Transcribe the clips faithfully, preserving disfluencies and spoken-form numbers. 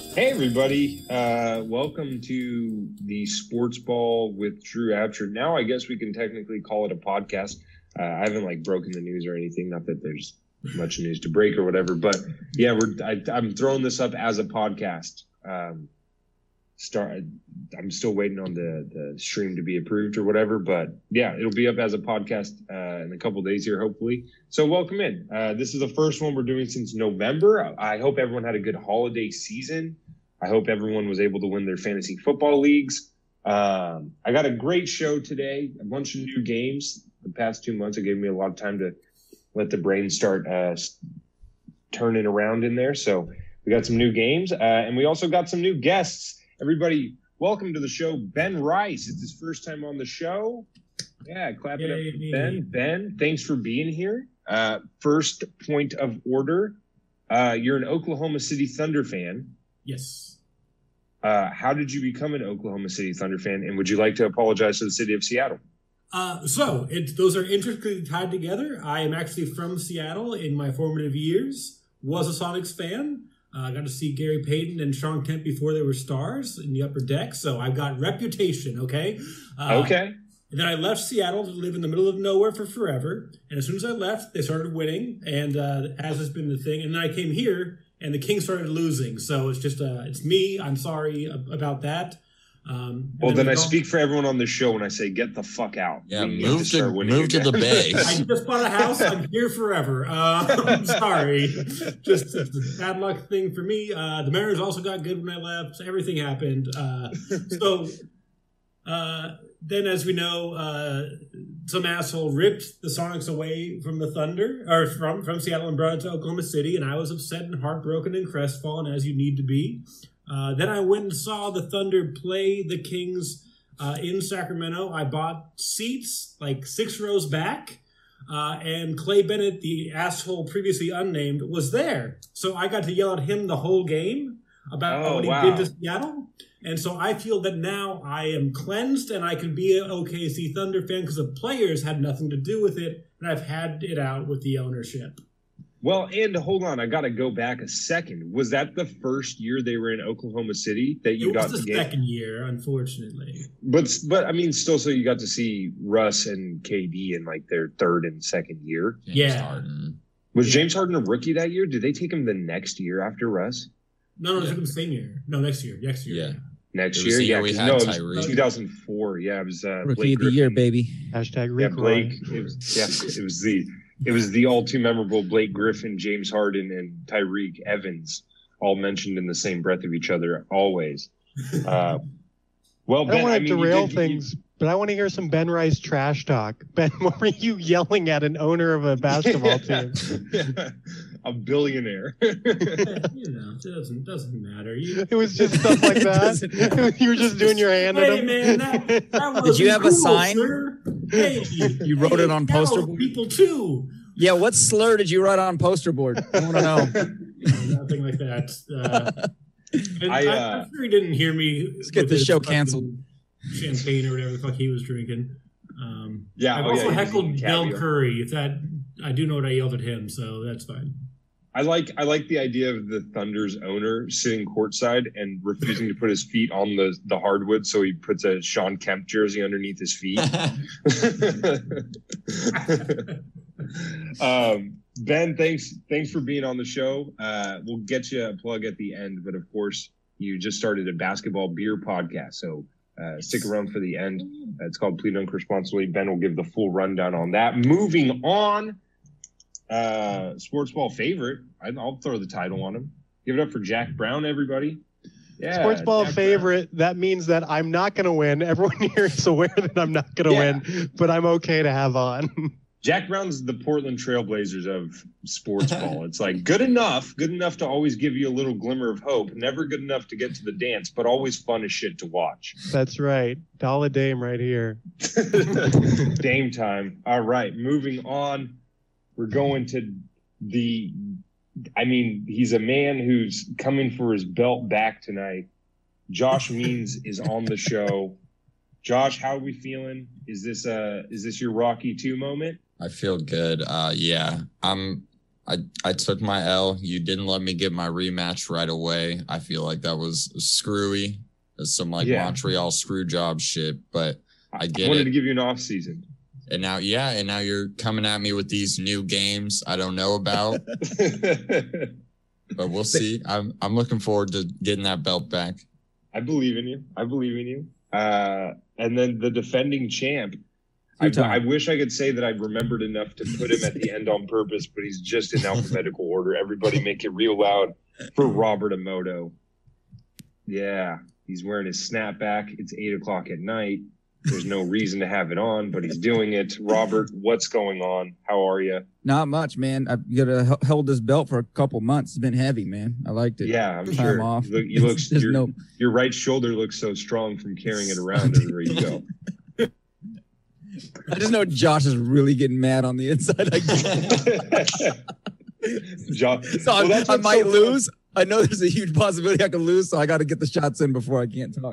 Hey everybody, uh, welcome to the Sports Ball with Drew Absher. Now I guess we can technically call it a podcast. Uh, I haven't like broken the news or anything, not that there's much news to break or whatever, but yeah, we're I, I'm throwing this up as a podcast. Um, start. I'm still waiting on the, the stream to be approved or whatever, but yeah, it'll be up as a podcast uh, in a couple days here, hopefully. So welcome in. Uh, this is the first one we're doing since November. I hope everyone had a good holiday season. I hope everyone was able to win their fantasy football leagues. Um, I got a great show today, a bunch of new games. The past two months, it gave me a lot of time to let the brain start uh, turning around in there. So we got some new games, uh, and we also got some new guests. Everybody, welcome to the show, Ben Rice. It's his first time on the show. Yeah, clap it up for Ben. Ben, thanks for being here. Uh, first point of order, uh, you're an Oklahoma City Thunder fan. Yes. Uh, how did you become an Oklahoma City Thunder fan, and would you like to apologize to the city of Seattle? Uh, so it, those are intricately tied together. I am actually from Seattle in my formative years. Was a Sonics fan. I uh, got to see Gary Payton and Sean Kemp before they were stars in the upper deck. So I've got reputation. Okay. Uh, okay. And then I left Seattle to live in the middle of nowhere for forever. And as soon as I left, they started winning, and uh, as has been the thing. And then I came here, and the Kings started losing. So it's just, uh, it's me. I'm sorry about that. Um, well, then, then I speak for everyone on the show when I say, get the fuck out. Yeah, move to, to move to the Bay. I just bought a house. I'm here forever. Uh, I'm sorry. Just a bad luck thing for me. Uh, the Mariners also got good when I left. Everything happened. Uh, so uh, then, as we know, uh, some asshole ripped the Sonics away from the Thunder, or from, from Seattle and brought it to Oklahoma City, and I was upset and heartbroken and crestfallen, as you need to be. Uh, then I went and saw the Thunder play the Kings uh, in Sacramento. I bought seats like six rows back, uh, and Clay Bennett, the asshole previously unnamed, was there. So I got to yell at him the whole game about oh, what he wow. did to Seattle. And so I feel that now I am cleansed and I can be an O K C Thunder fan because the players had nothing to do with it, and I've had it out with the ownership. Well, and hold on, I got to go back a second. Was that the first year they were in Oklahoma City that you it got to was the get? second year, unfortunately. But but I mean, still, so you got to see Russ and K D in like their third and second year. James yeah. Harden. Was yeah. James Harden a rookie that year? Did they take him the next year after Russ? No, no, they took him the same year. No, next year. Next year. Yeah. Next year, yeah. We had no, it Tyreek. was two thousand four. Yeah, it was uh, Rookie Blake of the Griffin. year, baby. Hashtag yeah, Recroy. Blake. It was yeah, it was the it was the all too memorable Blake Griffin, James Harden, and Tyreek Evans, all mentioned in the same breath of each other always. Uh, well, I don't Ben, want to I mean, derail did, things, you, but I want to hear some Ben Rice trash talk. Ben, what were you yelling at an owner of a basketball team? A billionaire. You know, it doesn't doesn't matter. You, it was just stuff like that. You were just doing your hand hey, at him. Man, that, that Did you have cool, a sign? Sir. Hey, you wrote hey, it on poster board? People too. Yeah, what slur did you write on poster board? I want to know. Nothing like that. Uh, and I, I, uh, I'm sure he didn't hear me. Let's get this show canceled. Champagne or whatever the fuck he was drinking. Um, yeah, I've oh, also yeah, heckled Del caviar. Curry. If that, I do know what I yelled at him, so that's fine. I like I like the idea of the Thunder's owner sitting courtside and refusing to put his feet on the, the hardwood, so he puts a Sean Kemp jersey underneath his feet. um, Ben, thanks thanks for being on the show. Uh, we'll get you a plug at the end, but of course, you just started a basketball beer podcast, so uh, stick around for the end. Uh, it's called Please Dunk Responsibly. Ben will give the full rundown on that. Moving on. Uh, sports ball favorite. I, I'll throw the title on him. Give it up for Jack Brown, everybody. Yeah, Sports ball Jack favorite. Brown. That means that I'm not going to win. Everyone here is aware that I'm not going to yeah. win, but I'm okay to have on. Jack Brown's the Portland Trailblazers of sports ball. It's like good enough, good enough to always give you a little glimmer of hope. Never good enough to get to the dance, but always fun as shit to watch. That's right. Dollar Dame right here. Dame time. All right, moving on. We're going to the, I mean, he's a man who's coming for his belt back tonight. Josh Means is on the show. Josh, how are we feeling? Is this uh is this your Rocky two moment? I feel good. Uh, yeah, I'm I, I took my L. You didn't let me get my rematch right away. I feel like that was screwy. It's some like yeah. Montreal screw job shit, but I get it. I wanted it. to give you an off season. And now, yeah, and now you're coming at me with these new games I don't know about. But we'll see. I'm I'm looking forward to getting that belt back. I believe in you. I believe in you. Uh, and then the defending champ. I, I wish I could say that I remembered enough to put him at the end on purpose, but he's just in alphabetical order. Everybody make it real loud for Robert Emoto. Yeah, he's wearing his snapback. It's eight o'clock at night. There's no reason to have it on, but he's doing it. Robert, what's going on? How are you? Not much, man. I've got to held this belt for a couple months. It's been heavy, man. I liked it. Yeah, I'm Time sure. Off. You look, you look your, no... your right shoulder looks so strong from carrying it around everywhere you go. I just know Josh is really getting mad on the inside. Josh, so well, I, I might so lose. Fun. I know there's a huge possibility I could lose, so I got to get the shots in before I can't talk.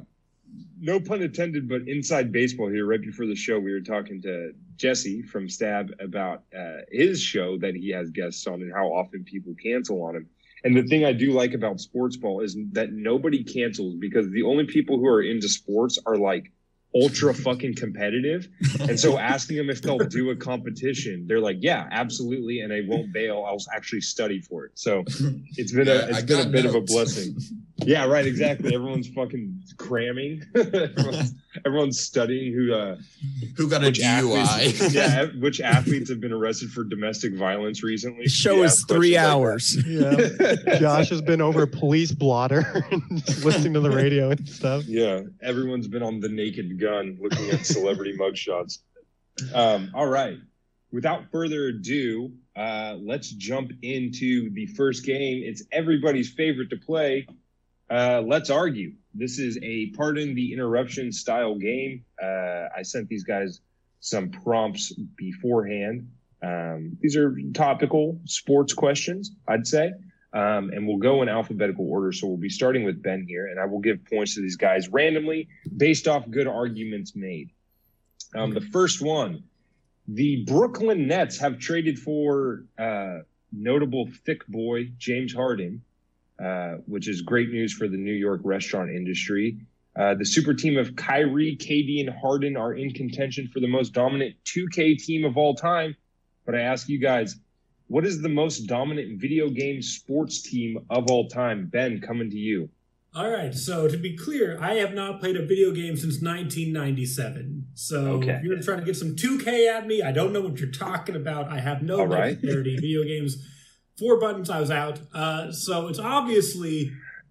No pun intended, but inside baseball here, right before the show, we were talking to Jesse from Stab about uh, his show that he has guests on and how often people cancel on him. And the thing I do like about sports ball is that nobody cancels because the only people who are into sports are like ultra fucking competitive. And so asking them if they'll do a competition, they're like, yeah, absolutely. And I won't bail. I'll actually study for it. So it's been yeah, a, it's I been a bit notes. of a blessing. Yeah, right. Exactly. Everyone's fucking cramming. everyone's, everyone's studying who, uh, who got a D U I. Yeah. Which athletes have been arrested for domestic violence recently. The show is three hours. Like yeah. Josh has been over police blotter and listening to the radio and stuff. Yeah. Everyone's been on the Naked Gun looking at celebrity mugshots. Um, all right. Without further ado, uh, let's jump into the first game. It's everybody's favorite to play. Uh, let's argue. This is a pardon the interruption style game. Uh, I sent these guys some prompts beforehand. Um, these are topical sports questions, I'd say. Um, and we'll go in alphabetical order. So we'll be starting with Ben here, and I will give points to these guys randomly based off good arguments made. Um, the first one, the Brooklyn Nets have traded for uh, notable thick boy James Harden, uh, which is great news for the New York restaurant industry. Uh, the super team of Kyrie, K D, and Harden are in contention for the most dominant two K team of all time. But I ask you guys, what is the most dominant video game sports team of all time? Ben, coming to you. All right. So to be clear, I have not played a video game since nineteen ninety-seven. So okay. If you're trying to get some two K at me, I don't know what you're talking about. I have no dexterity. Right. Video games. Four buttons, I was out. Uh, so it's obviously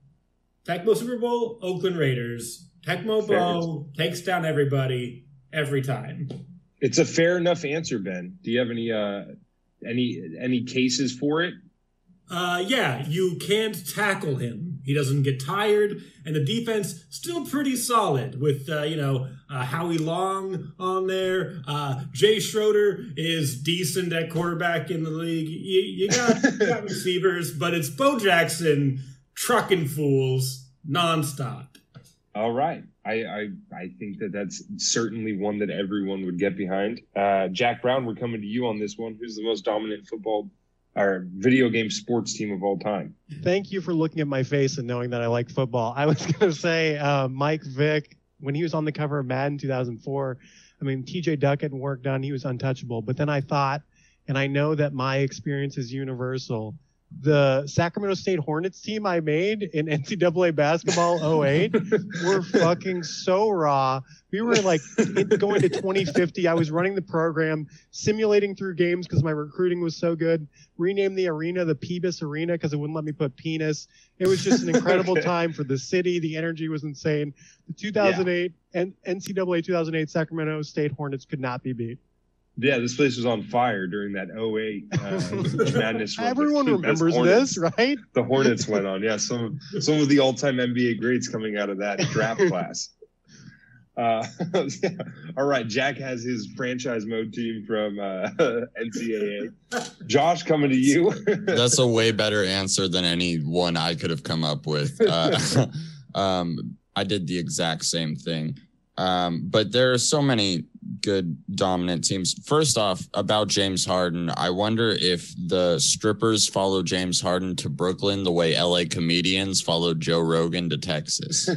Tecmo Super Bowl, Oakland Raiders. Tecmo Bowl takes down everybody every time. It's a fair enough answer, Ben. Do you have any uh, any any cases for it? Uh, yeah, you can't tackle him. He doesn't get tired, and the defense still pretty solid with, uh, you know, uh, Howie Long on there. Uh, Jay Schroeder is decent at quarterback in the league. You, you, got, you got receivers, but it's Bo Jackson trucking fools nonstop. All right. I, I, I think that that's certainly one that everyone would get behind. Uh, Jack Brown, we're coming to you on this one. Who's the most dominant football our video game sports team of all time? Thank you for looking at my face and knowing that I like football. I was going to say uh, Mike Vick, when he was on the cover of Madden two thousand four, I mean, T J Duck hadn't work done. He was untouchable. But then I thought, and I know that my experience is universal, the Sacramento State Hornets team I made in N C double A basketball oh eight were fucking so raw. We were like going to twenty fifty. I was running the program, simulating through games because my recruiting was so good. Renamed the arena the Peebus Arena because it wouldn't let me put penis. It was just an incredible time for the city. The energy was insane. The two thousand eight yeah. and N C double A two thousand eight Sacramento State Hornets could not be beat. Yeah, this place was on fire during that oh eight uh, madness. Everyone remembers this, right? The Hornets went on. Yeah, some some of the all-time N B A greats coming out of that draft class. Uh, yeah. All right, Jack has his franchise mode team from uh, N C A A. Josh, coming to you. That's a way better answer than any one I could have come up with. Uh, um, I did the exact same thing. Um, but there are so many good dominant teams. First off, about James Harden, I wonder if the strippers follow James Harden to Brooklyn the way L A comedians followed Joe Rogan to Texas.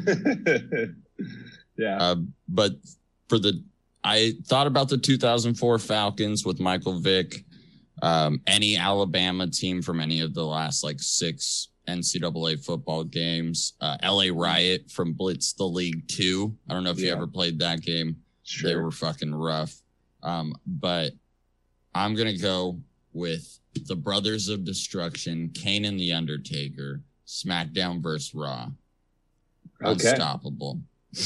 yeah. Uh, but for the, I thought about the two thousand four Falcons with Michael Vick. Um, any Alabama team from any of the last like six N C double A football games. Uh, L A Riot from Blitz the League two. I don't know if yeah. you ever played that game. Sure. They were fucking rough. Um, but I'm going to go with the Brothers of Destruction, Kane and the Undertaker, SmackDown versus Raw. Okay. Unstoppable.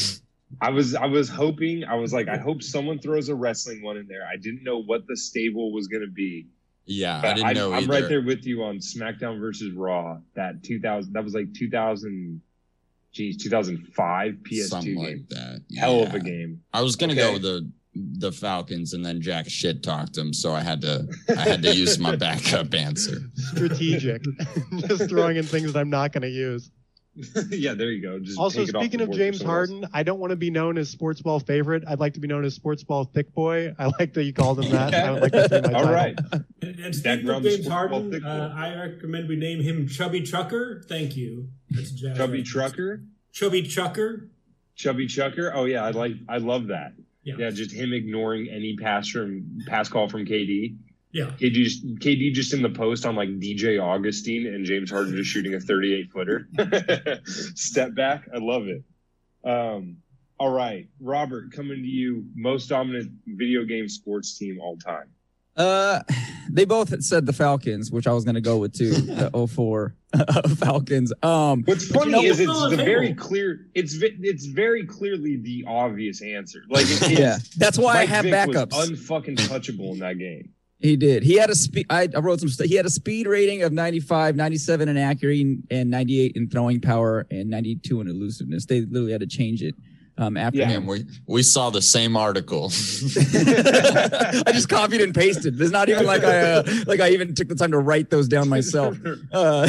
I was I was hoping, I was like, I hope someone throws a wrestling one in there. I didn't know what the stable was going to be. Yeah, but I didn't know I, I'm either. right there with you on SmackDown versus Raw. That two thousand, that was like two thousand, geez, two thousand five P S two Something game. like that. Hell yeah. of a game. I was gonna okay. go with the the Falcons, and then Jack shit talked him, so I had to I had to use my backup answer. Strategic, just throwing in things that I'm not gonna use. yeah, there you go. Just also, take it off speaking the of board James for someone else. Harden, I don't want to be known as sports ball favorite. I'd like to be known as sports ball thick boy. I like that you called him that. I would like that to be my All title. right. And, and speaking of James Harden, uh, I recommend we name him Chubby Chucker. Thank you. That's jazz Chubby right. Trucker. Chubby Chucker. Chubby Chucker. Oh yeah, I like. I love that. Yeah. yeah, just him ignoring any pass from pass call from K D. Yeah. K D just, K D just in the post on like D J Augustine and James Harden just shooting a thirty-eight footer. Step back. I love it. Um, all right. Robert, coming to you. Most dominant video game sports team all time. Uh, they both said the Falcons, which I was going to go with too. The oh four Falcons. Um, What's funny you know, is it's the very clear. It's it's very clearly the obvious answer. Like it, it's, yeah, that's why Mike I have Vick backups. Was unfucking touchable in that game. He did. He had a speed. I, I wrote some. St- he had a speed rating of ninety-five, ninety-seven in accuracy, and ninety-eight in throwing power, and ninety-two in elusiveness. They literally had to change it um, after yeah, him. we we saw the same article. I just copied and pasted. There's not even like I uh, like I even took the time to write those down myself. Uh,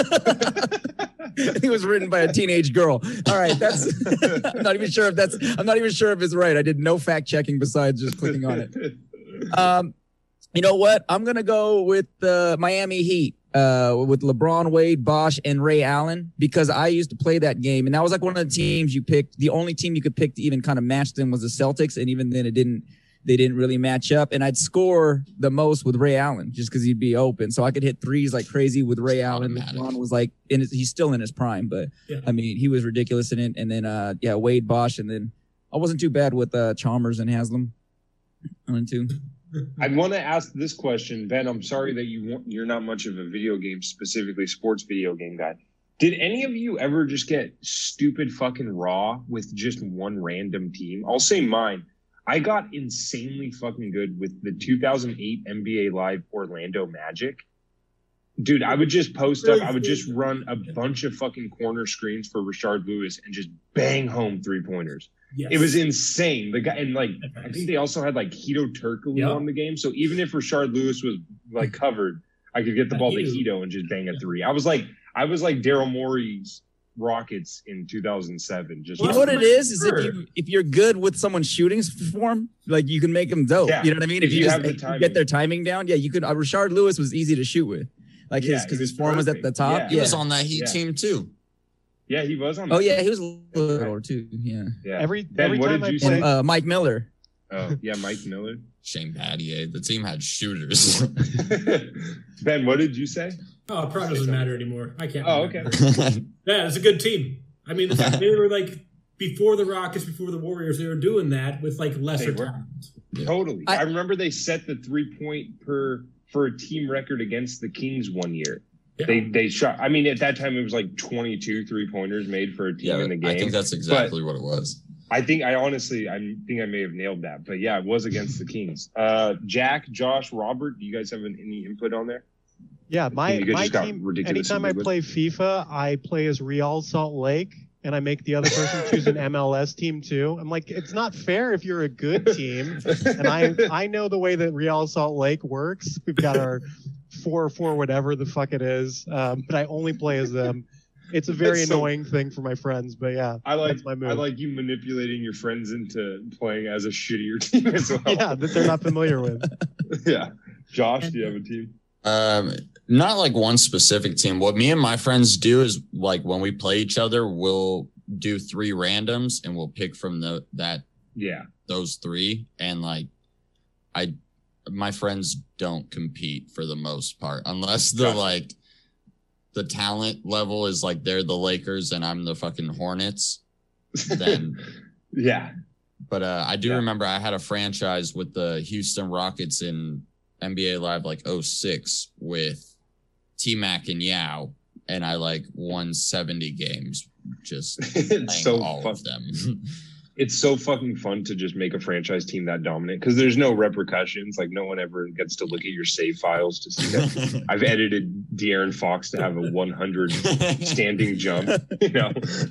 it was written by a teenage girl. All right, that's. I'm not even sure if that's. I'm not even sure if it's right. I did no fact checking besides just clicking on it. Um, you know what? I'm gonna go with the Miami Heat. Uh, with LeBron, Wade, Bosh, and Ray Allen, because I used to play that game, and that was like one of the teams you picked. The only team you could pick to even kind of match them was the Celtics, and even then, it didn't. They didn't really match up. And I'd score the most with Ray Allen just because he'd be open, so I could hit threes like crazy with Ray It's Allen. automatic. LeBron was like, in his, he's still in his prime, but Yeah. I mean, he was ridiculous in it. And then, uh, yeah, Wade, Bosh, and then I wasn't too bad with uh, Chalmers and Haslam. One and two. I'd want to ask this question, Ben. I'm sorry that you want, you're not much of a video game, specifically sports video game guy. Did any of you ever just get stupid fucking raw with just one random team? I'll say mine. I got insanely fucking good with the two thousand eight N B A Live Orlando Magic. Dude, I would just post up. I would just run a bunch of fucking corner screens for Rashard Lewis and just bang home three pointers. Yes. It was insane. The guy, and like, I think they also had like Hito Turkoglu Yep. on the game. So even if Rashard Lewis was like covered, I could get the ball to Hito and just bang a three. I was like, I was like Daryl Morey's Rockets in two thousand seven. Just You know what it is? Is if you if you're good with someone's shooting form, like you can make them dope. Yeah. You know what I mean? If, If you, you just have the if you timing. get their timing down, yeah, you could. Uh, Rashard Lewis was easy to shoot with, like Yeah, his because he his was form was at the perfect. top. Yeah. He Yeah. was on that Heat Yeah. team too. yeah, he was on. Oh that. yeah, he was a little older too. Yeah. yeah. Every Ben, every what time did I you play, say? Uh, Mike Miller. Oh yeah, Mike Miller. Shane Battier. The team had shooters. Ben, what did you say? Oh, it probably doesn't matter anymore. I can't. Oh, remember. okay. Yeah, it's a good team. I mean, they were like before the Rockets, before the Warriors. They were doing that with like lesser They were. talent. Yeah. Totally. I, I- remember they set the three point per for a team record against the Kings one year. Yeah. They they shot. I mean, at that time it was like twenty-two three pointers made for a team yeah, in the game. I think that's exactly what it was. I think I honestly, I think I may have nailed that, but yeah, it was against the Kings. Uh, Jack, Josh, Robert, do you guys have any input on there? yeah, my You guys my just got team. ridiculous Anytime I and good. play FIFA, I play as Real Salt Lake, and I make the other person choose an M L S team too. I'm like, it's not fair if you're a good team, and I I know the way that Real Salt Lake works. We've got our four four whatever the fuck it is, um, but I only play as them. It's a very That's so- annoying thing for my friends, but yeah, I like that's my move. I like you manipulating your friends into playing as a shittier team as well. yeah, that they're not familiar with. Yeah. Josh, do you have a team? Um, not like one specific team. What me and my friends do is like when we play each other, we'll do three randoms and we'll pick from the that Yeah. those three. And like I my friends don't compete for the most part unless the Gotcha. like the talent level is like they're the Lakers and I'm the fucking Hornets. Then yeah. But uh, I do Yeah. remember I had a franchise with the Houston Rockets in N B A Live like oh six with T-Mac and Yao, and I like won seventy games just It's playing so all fun. of them. It's so fucking fun to just make a franchise team that dominant because there's no repercussions. Like no one ever gets to look at your save files to see that. I've edited De'Aaron Fox to have a one hundred standing jump. You know.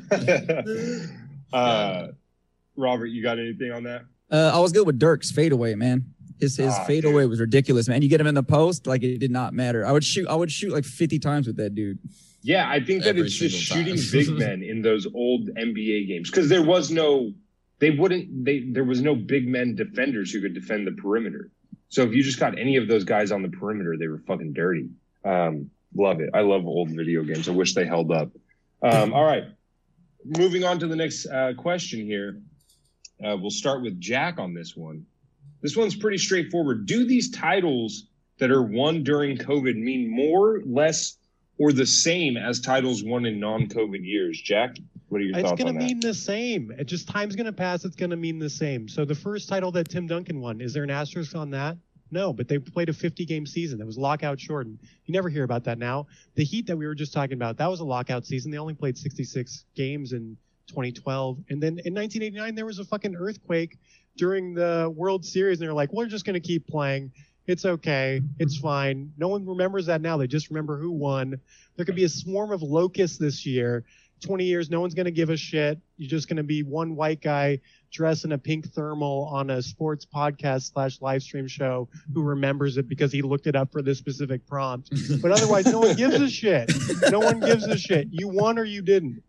uh, Robert, you got anything on that? Uh, I was good with Dirk's fadeaway, man. His his Ah, fadeaway dude. was ridiculous, man. You get him in the post, like it did not matter. I would shoot, I would shoot like fifty times with that dude. Yeah, I think that Every it's just single shooting time. big men in those old N B A games because there was no, they wouldn't, they there was no big men defenders who could defend the perimeter. So if you just got any of those guys on the perimeter, they were fucking dirty. Um, love it. I love old video games. I wish they held up. Um, all right, moving on to the next uh, question here. Uh, we'll start with Jack on this one. This one's pretty straightforward. Do these titles that are won during COVID mean more, less, or the same as titles won in non-COVID years? Jack, what are your It's thoughts going on to that? mean the same. It just time's going to pass. It's going to mean the same. So the first title that Tim Duncan won, is there an asterisk on that? No, but they played a fifty game season. That was lockout shortened. You never hear about that now. The Heat that we were just talking about, that was a lockout season. They only played sixty-six games in twenty twelve. And then in nineteen eighty-nine, there was a fucking earthquake during the World Series. And they're like, we're just going to keep playing. It's okay. It's fine. No one remembers that now. They just remember who won. There could be a swarm of locusts this year. twenty years, no one's going to give a shit. You're just going to be one white guy dressed in a pink thermal on a sports podcast slash live stream show who remembers it because he looked it up for this specific prompt. But otherwise, no one gives a shit. No one gives a shit. You won or you didn't.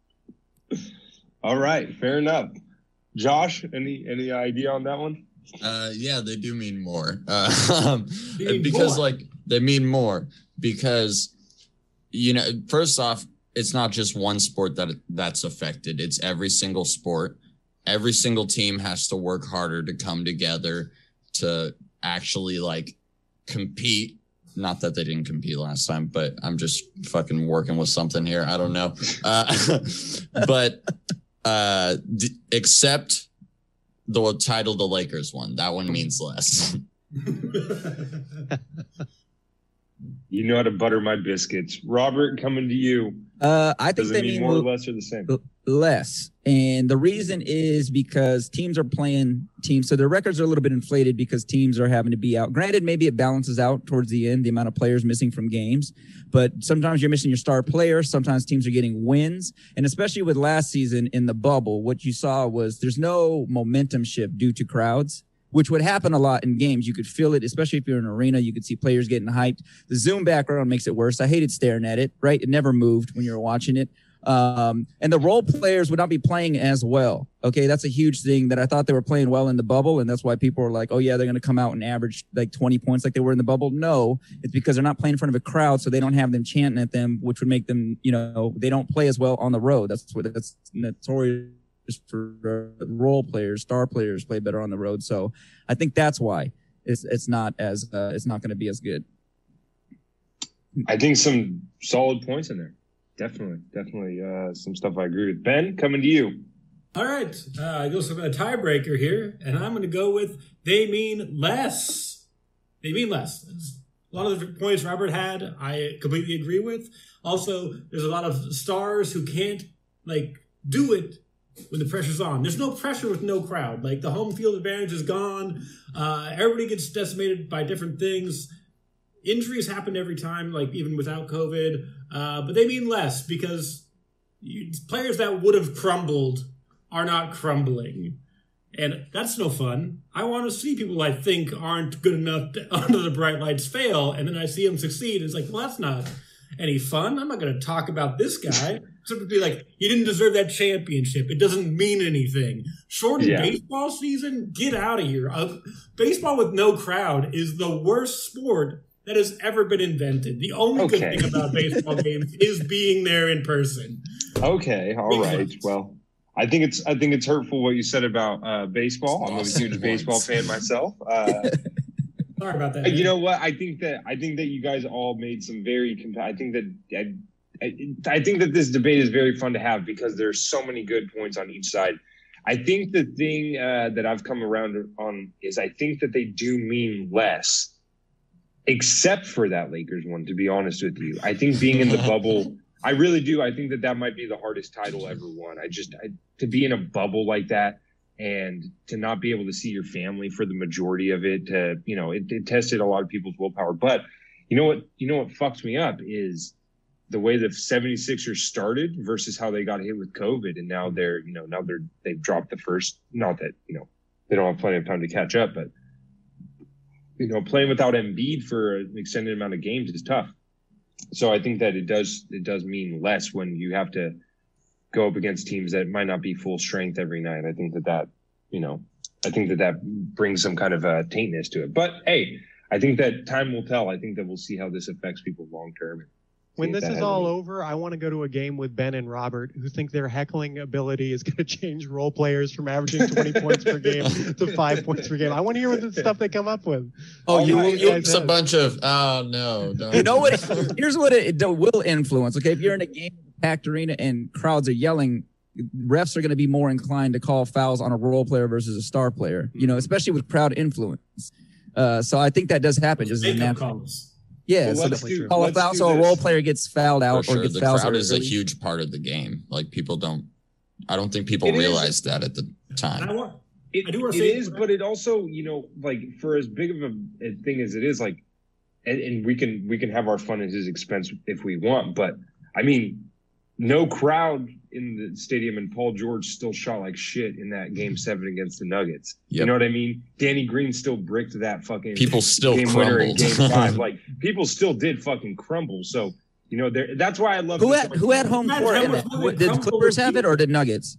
All right, fair enough. Josh, any any idea on that one? Uh, yeah, they do mean more. Uh, They mean because more. like they mean more because you know, first off, it's not just one sport that that's affected. It's every single sport. Every single team has to work harder to come together to actually like compete. Not that they didn't compete last time, but I'm just fucking working with something here. I don't know. Uh, but uh, d- except the title the Lakers won. That one means less. You know how to butter my biscuits. Robert, coming to you. Uh, I think Does it they mean mean more or mo- less or the same? less. And the reason is because teams are playing teams. So their records are a little bit inflated because teams are having to be out. Granted, maybe it balances out towards the end, the amount of players missing from games. But sometimes you're missing your star player. Sometimes teams are getting wins. And especially with last season in the bubble, what you saw was there's no momentum shift due to crowds, which would happen a lot in games. You could feel it, especially if you're in an arena. You could see players getting hyped. The Zoom background makes it worse. I hated staring at it, right? It never moved when you were watching it. Um, and the role players would not be playing as well. Okay, that's a huge thing that I thought they were playing well in the bubble, and that's why people were like, oh, yeah, they're going to come out and average like twenty points like they were in the bubble. No, it's because they're not playing in front of a crowd, so they don't have them chanting at them, which would make them, you know, they don't play as well on the road. That's what that's notorious for uh, role players, star players play better on the road. So I think that's why it's it's not as uh, it's not going to be as good. I think some solid points in there. Definitely, definitely uh, some stuff I agree with. Ben, coming to you. All right, uh, I go for a tiebreaker here, and I'm going to go with they mean less. They mean less. A lot of the points Robert had, I completely agree with. Also, there's a lot of stars who can't like do it when the pressure's on. There's no pressure with no crowd. Like the home field advantage is gone. Uh, everybody gets decimated by different things. Injuries happen every time, like even without COVID. Uh, but they mean less because you, players that would have crumbled are not crumbling. And that's no fun. I want to see people I think aren't good enough to, under the bright lights fail, and then I see them succeed. It's like, well, that's not. any fun. I'm not going to talk about this guy. Except to be like, he didn't deserve that championship. It doesn't mean anything. Shortened Yeah. baseball season? Get out of here. Uh, baseball with no crowd is the worst sport that has ever been invented. The only Okay. good thing about baseball games is being there in person. Okay, all Big right. ones. Well, I think it's I think it's hurtful what you said about uh, baseball. I'm a Lost huge once. baseball fan myself. Uh, Sorry about that. you know what? I think that I think that you guys all made some very. Compa- I think that I, I, I think that this debate is very fun to have because there's so many good points on each side. I think the thing uh, that I've come around on is I think that they do mean less, except for that Lakers one. To be honest with you, I think being in the bubble. I really do. I think that that might be the hardest title ever won. I just I, to be in a bubble like that and to not be able to see your family for the majority of it. To you know, it, it tested a lot of people's willpower. But you know what? You know what fucks me up is the way the 76ers started versus how they got hit with COVID, and now they're you know now they're they've dropped the first. Not that you know they don't have plenty of time to catch up, but you know playing without Embiid for an extended amount of games is tough. So I think that it does it does mean less when you have to go up against teams that might not be full strength every night. I think that that you know I think that that brings some kind of a taintness to it. But hey, I think that time will tell. I think that we'll see how this affects people long term. When See if this that is has all any- over, I want to go to a game with Ben and Robert, who think their heckling ability is going to change role players from averaging twenty points per game to five points per game. I want to hear what the stuff they come up with. Oh, All you right, will. you You, guys It's a have. bunch of oh no, don't. you know what? It, here's what it, it will influence. Okay, if you're in a game packed arena and crowds are yelling, refs are going to be more inclined to call fouls on a role player versus a star player. You know, especially with crowd influence. Uh, so I think that does happen. Just as a Makeup natural. calls. Yeah, Well, so let's the, do- call a let's foul do so a this. role player gets fouled For out or sure, gets the fouled crowd is a early. huge part of the game. Like people don't. I don't think people It is. realize that at the And time. I want, It, I do wanna it say- is, but it also, you know, like for as big of a, a thing as it is, like, and, and we can we can have our fun at his expense if we want, but I mean, no crowd in the stadium, and Paul George still shot like shit in that game seven against the Nuggets. You Yep. know what I mean? Danny Green still bricked that fucking People still game winner in crumbled. game five. Like people still did fucking crumble. So you know, there. That's why I love Who this had who had home Imagine court? how in much it? money Did Crumble Clippers would have be. it or did Nuggets?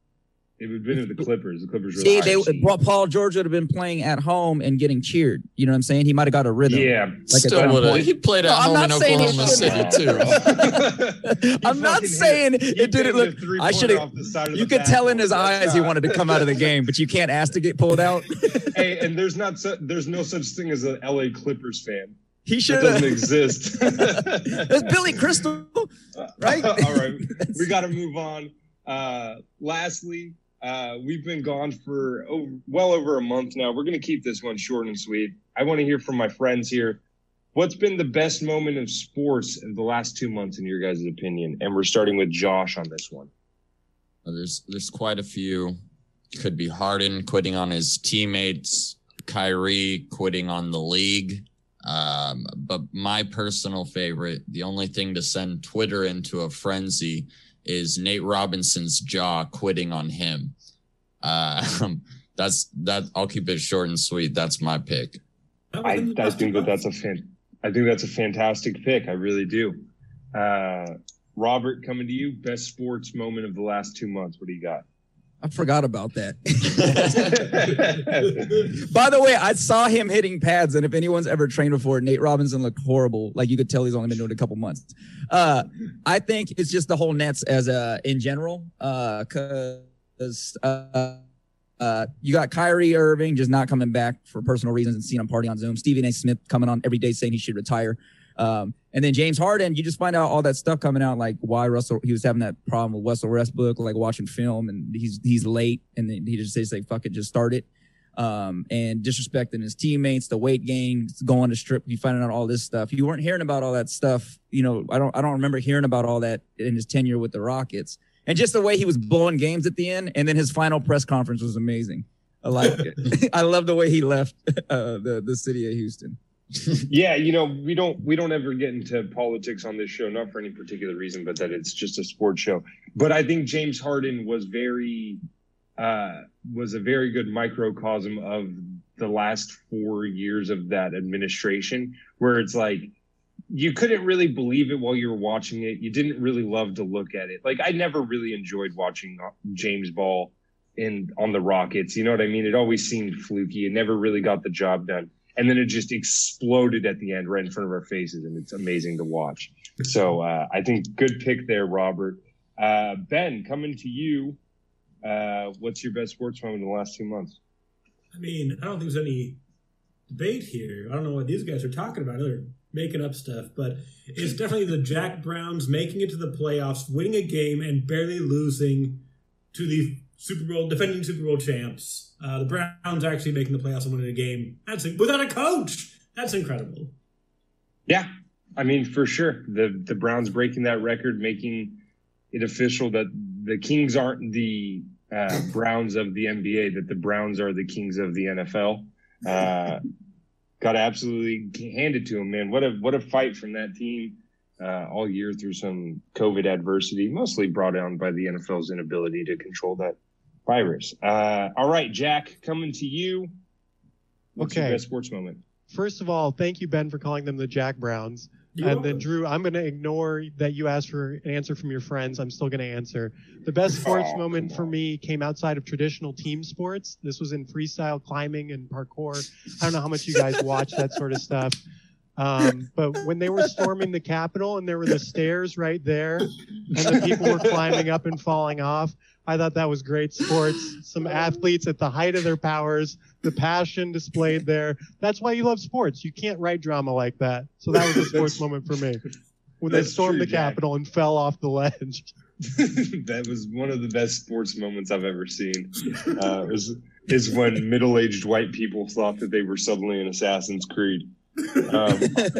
It would have been the Clippers. The Clippers were See, the they higher seed. brought Paul George would have been playing at home and getting cheered. You know what I'm saying? He might have got a rhythm. Yeah. Like a Still drum would have. point. He played at No, I'm home in not saying he Oklahoma City shouldn't. too. I'm not saying it didn't look. I should have. You could tell in his eyes he wanted to come out of the game, but you can't ask to get pulled out. Hey, and there's not su- there's no such thing as an L A Clippers fan. He It should doesn't have. exist. It's Billy Crystal, right? All right, we got to move on. Uh, lastly, uh, we've been gone for over, well over a month now. We're going to keep this one short and sweet. I want to hear from my friends here. What's been the best moment of sports in the last two months, in your guys' opinion? And we're starting with Josh on this one. There's there's quite a few. Could be Harden quitting on his teammates, Kyrie quitting on the league. Um, but my personal favorite, the only thing to send Twitter into a frenzy, is Nate Robinson's jaw quitting on him. Uh, that's that. I'll keep it short and sweet. That's my pick. That was I, in the I dust think that of that's a us. fan. I think that's a fantastic pick. I really do. Uh, Robert, coming to you. Best sports moment of the last two months. What do you got? I forgot about that. By the way, I saw him hitting pads, and if anyone's ever trained before, Nate Robinson looked horrible. Like you could tell he's only been doing it a couple months. Uh, I think it's just the whole Nets as a in general, because uh, uh, you got Kyrie Irving just not coming back for personal reasons and seeing him party on Zoom. Stephen A. Smith coming on every day saying he should retire. Um, and then James Harden, you just find out all that stuff coming out, like why Russell, he was having that problem with Russell Westbrook, like watching film and he's, he's late. And then he just says like, fuck it, just start it. Um, and disrespecting his teammates, the weight gain, going to strip, you finding out all this stuff. You weren't hearing about all that stuff. You know, I don't, I don't remember hearing about all that in his tenure with the Rockets, and just the way he was blowing games at the end. And then his final press conference was amazing. I like it. I love the way he left uh, the, the city of Houston. Yeah, you know, we don't we don't ever get into politics on this show, not for any particular reason, but that it's just a sports show. But I think James Harden was very uh, was a very good microcosm of the last four years of that administration, where it's like you couldn't really believe it while you were watching it. You didn't really love to look at it. Like, I never really enjoyed watching James Ball in on the Rockets. You know what I mean? It always seemed fluky. It never really got the job done. And then it just exploded at the end right in front of our faces, and it's amazing to watch. So uh, I think good pick there, Robert. Uh, Ben, coming to you, uh, what's your best sports moment in the last two months? I mean, I don't think there's any debate here. I don't know what these guys are talking about. They're making up stuff, but it's definitely the Jack Browns making it to the playoffs, winning a game, and barely losing to the Super Bowl, defending Super Bowl champs. Uh, the Browns actually making the playoffs and winning a game. That's without a coach. That's incredible. Yeah, I mean, for sure. The the Browns breaking that record, making it official that the Kings aren't the uh, Browns of the N B A, that the Browns are the Kings of the N F L. Uh, got absolutely handed to them, man. What a what a fight from that team uh, all year through some COVID adversity, mostly brought on by the N F L's inability to control that virus. Uh, all right, Jack, coming to you. What's Okay. your best sports moment? First of all, thank you, Ben, for calling them the Jack Browns. You're and then, welcome. Drew, I'm going to ignore that you asked for an answer from your friends. I'm still going to answer. The best sports Oh, moment come for on. me came outside of traditional team sports. This was in freestyle climbing and parkour. I don't know how much you guys watch that sort of stuff. Um, but when they were storming the Capitol and there were the stairs right there and the people were climbing up and falling off, I thought that was great sports. Some athletes at the height of their powers, the passion displayed there. That's why you love sports. You can't write drama like that. So that was a sports moment for me. When they That's stormed true, the Jack. Capitol and fell off the ledge. That was one of the best sports moments I've ever seen. Uh, is is when middle-aged white people thought that they were suddenly in Assassin's Creed. Um,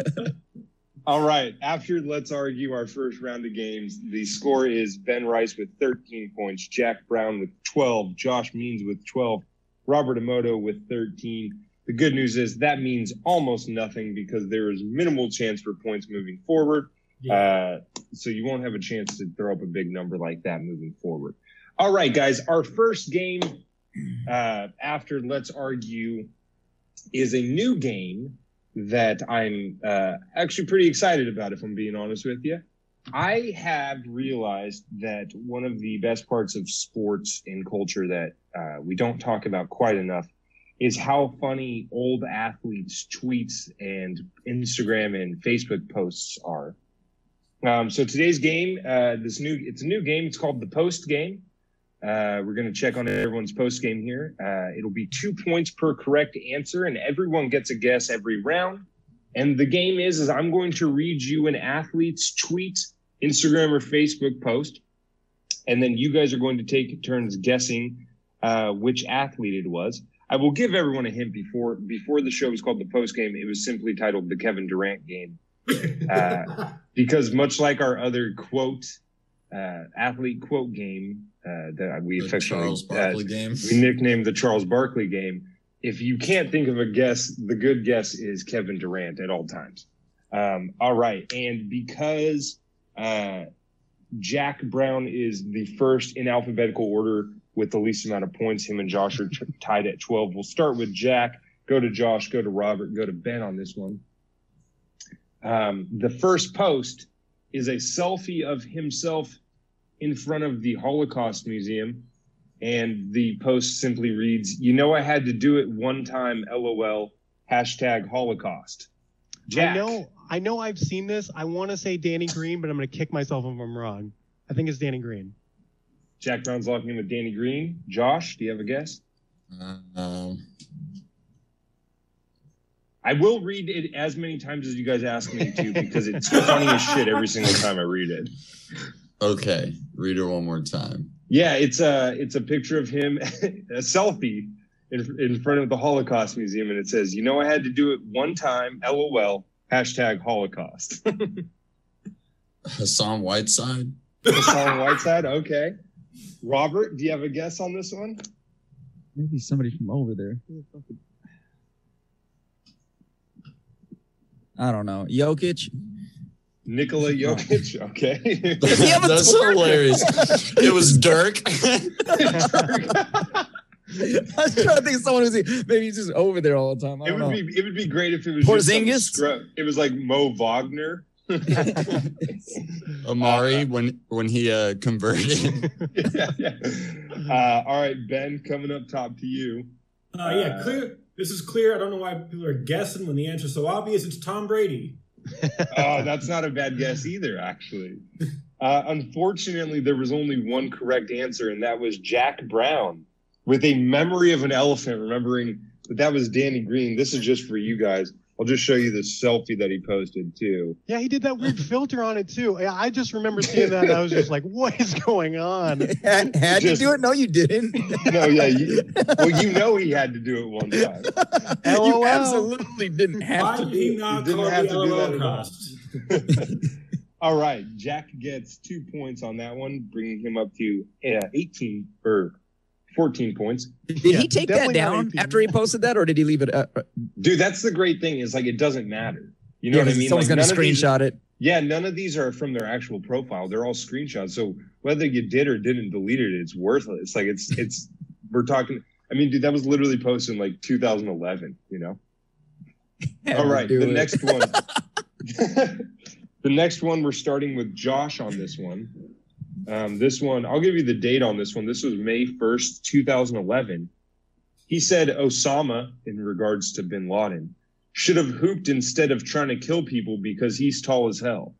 all right. After Let's Argue our first round of games, the score is Ben Rice with thirteen points, Jack Brown with twelve, Josh Means with twelve, Robert Emoto with thirteen. The good news is that means almost nothing because there is minimal chance for points moving forward. Uh, so you won't have a chance to throw up a big number like that moving forward. All right, guys. Our first game uh, after Let's Argue is a new game that I'm uh, actually pretty excited about, if I'm being honest with you. I have realized that one of the best parts of sports and culture that uh, we don't talk about quite enough is how funny old athletes' tweets and Instagram and Facebook posts are. Um, so today's game, uh, this new, it's a new game. It's called the Post Game. Uh, we're going to check on everyone's post game here. Uh, it'll be two points per correct answer, and everyone gets a guess every round. And the game is, is I'm going to read you an athlete's tweet, Instagram or Facebook post, and then you guys are going to take turns guessing uh, which athlete it was. I will give everyone a hint before before the show was called the Post Game. It was simply titled the Kevin Durant Game. Uh, because much like our other quote, uh, athlete quote game uh, that we The affectionately Charles Barkley uh, game. we nicknamed the Charles Barkley game. If you can't think of a guess, the good guess is Kevin Durant at all times. Um, all right. And because uh, Jack Brown is the first in alphabetical order with the least amount of points, him and Josh are t- tied at twelve. We'll start with Jack, go to Josh, go to Robert, go to Ben on this one. Um, the first post is a selfie of himself in front of the Holocaust Museum. And the post simply reads, "You know, I had to do it one time, LOL, hashtag Holocaust." Jack. I know, I know I've seen this. I want to say Danny Green, but I'm going to kick myself if I'm wrong. I think it's Danny Green. Jack Brown's locking in with Danny Green. Josh, do you have a guess? Um, I will read it as many times as you guys ask me to because it's funny as shit every single time I read it. okay, read it one more time. Yeah, it's a it's a picture of him, a selfie in in front of the Holocaust Museum, and it says, "You know, I had to do it one time, LOL, hashtag Holocaust." Hassan Whiteside. Hassan Whiteside, okay. Robert, do you have a guess on this one? Maybe somebody from over there. I don't know. Jokic? Nikola Jokic, okay. Does he have a That's Twitter? hilarious. It was Dirk. was trying to think of someone who's maybe he's just over there all the time. I It don't would know. be it would be great if it was just some Porzingis? scrub. It was like Mo Wagner. Amari Uh, when when he uh, converted. yeah, yeah. Uh, all right, Ben, coming up top to you. Uh, yeah, clear. This is clear. I don't know why people are guessing when the answer's so obvious. It's Tom Brady. Oh, that's not a bad guess either, actually. Uh, unfortunately, there was only one correct answer, and that was Jack Brown with a memory of an elephant, remembering that that was Danny Green. This is just for you guys. I'll just show you the selfie that he posted, too. Yeah, he did that weird filter on it too. Yeah, I just remember seeing that and I was just like, what is going on? Had, had Just- you do it? No, you didn't. No, yeah. You, well, you know he had to do it one time. You LOL. absolutely didn't have Why to did do he it. not didn't call have the to do L O that L at all. cost? All right, Jack gets two points on that one, bringing him up to uh, eighteen or fourteen points. Did Yeah, he take that definitely not down eighteen. after he posted that, or did he leave it? Uh, uh, Dude, that's the great thing is like it doesn't matter. You know yeah, what I 'cause mean? someone's Like, gonna none of these- screenshot it. Yeah, none of these are from their actual profile. They're all screenshots. So whether you did or didn't delete it, it's worthless. It's like it's it's we're talking. I mean, dude, that was literally posted in like two thousand eleven. You know. Had All to right, do the it. next one. The next one, we're starting with Josh on this one. Um, this one, I'll give you the date on this one. This was May first, two thousand eleven. He said Osama, in regards to bin Laden, should have hooped instead of trying to kill people because he's tall as hell.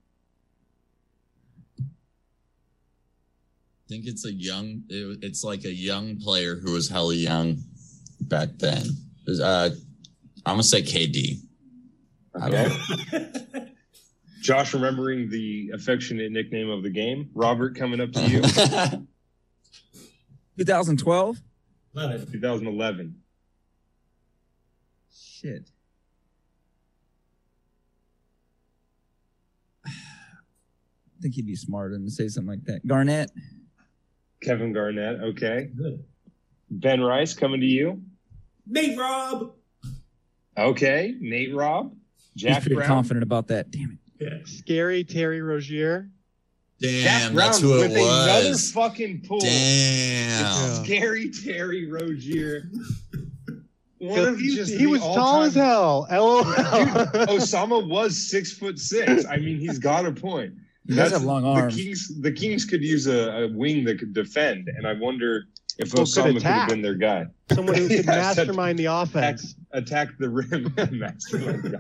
I think it's a young. It, it's like a young player who was hella young back then. It was, Uh, I'm gonna say K D. I don't Okay. Josh, remembering the affectionate nickname of the game. Robert, coming up to you. twenty twelve. Eleven. twenty eleven. Shit. I think he'd be smarter than to say something like that. Garnett. Kevin Garnett. Okay. Good. Ben Rice, coming to you. Nate Robb. Okay. Nate Robb. He's Jack pretty Brown. confident about that. Damn it. Yeah. Scary Terry Rozier. Damn, Jack Brown that's who it with another was. fucking pull. Damn. Yeah. Scary Terry Rozier. One Because of he, just he the was tall all-time- as hell. LOL. Osama was six foot six. I mean, he's got a point. He does have long arms. The Kings, the Kings could use a, a wing that could defend, and I wonder if Well, could Osama could have attack. been their guy. Someone who could Yeah, such- mastermind the Attack, offense. attack the rim, mastermind the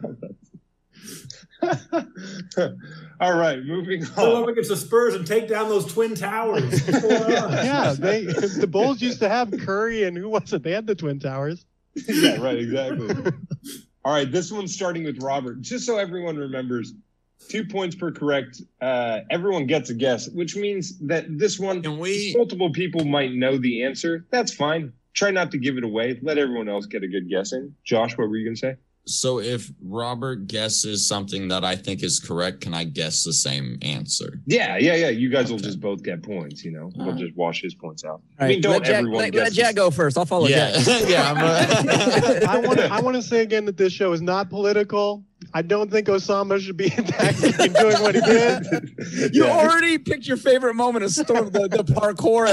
offense. All right, moving Pull on. up against the Spurs and take down those twin towers. What's going on? Yeah, they the Bulls used to have Curry and who was it? They had the Twin Towers. Yeah, right, exactly. All right, this one's starting with Robert. Just so everyone remembers, two points per correct. Uh, everyone gets a guess, which means that this one, Can we? multiple people might know the answer. That's fine. Try not to give it away. Let everyone else get a good guess in. Josh, what were you going to say? So if Robert guesses something that I think is correct, can I guess the same answer? Yeah, yeah, yeah. You guys will Okay. just both get points, you know. We'll Alright. just wash his points out. All I mean, right, don't let Jack, everyone let, guess let Jack this. go first. I'll follow yeah, Jack. yeah. I'm a, I want I want to say again that this show is not political. I don't think Osama should be attacking and doing what he did. You Yeah. already picked your favorite moment of storm the, the parkour.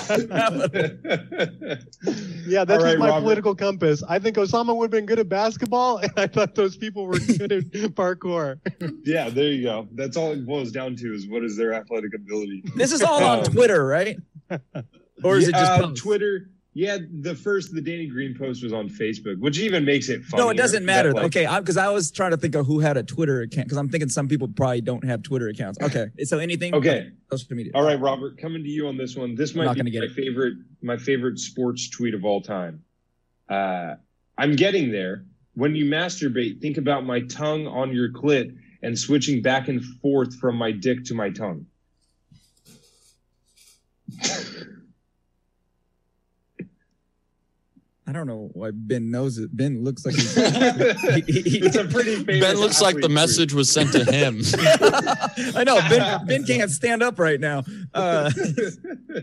At Yeah, that's All right, just my Robert. political compass. I think Osama would have been good at basketball, and I thought those people were good at parkour. Yeah, there you go. That's all it boils down to is what is their athletic ability. this is all on Twitter, right? Or is it just Uh, posts? Twitter? Yeah, the first, the Danny Green post was on Facebook, which even makes it funny. No, it doesn't matter. Okay, because I was trying to think of who had a Twitter account because I'm thinking some people probably don't have Twitter accounts. Okay, so anything? Okay. Social media. All right, Robert, coming to you on this one. This I'm not might gonna be get my it. favorite, my favorite sports tweet of all time. Uh, I'm getting there. When you masturbate, think about my tongue on your clit and switching back and forth from my dick to my tongue. I don't know why Ben knows it. Ben looks like he's. It's a pretty famous Ben looks like the athlete message was sent to him. I know Ben. Ben can't stand up right now. Uh, tweet.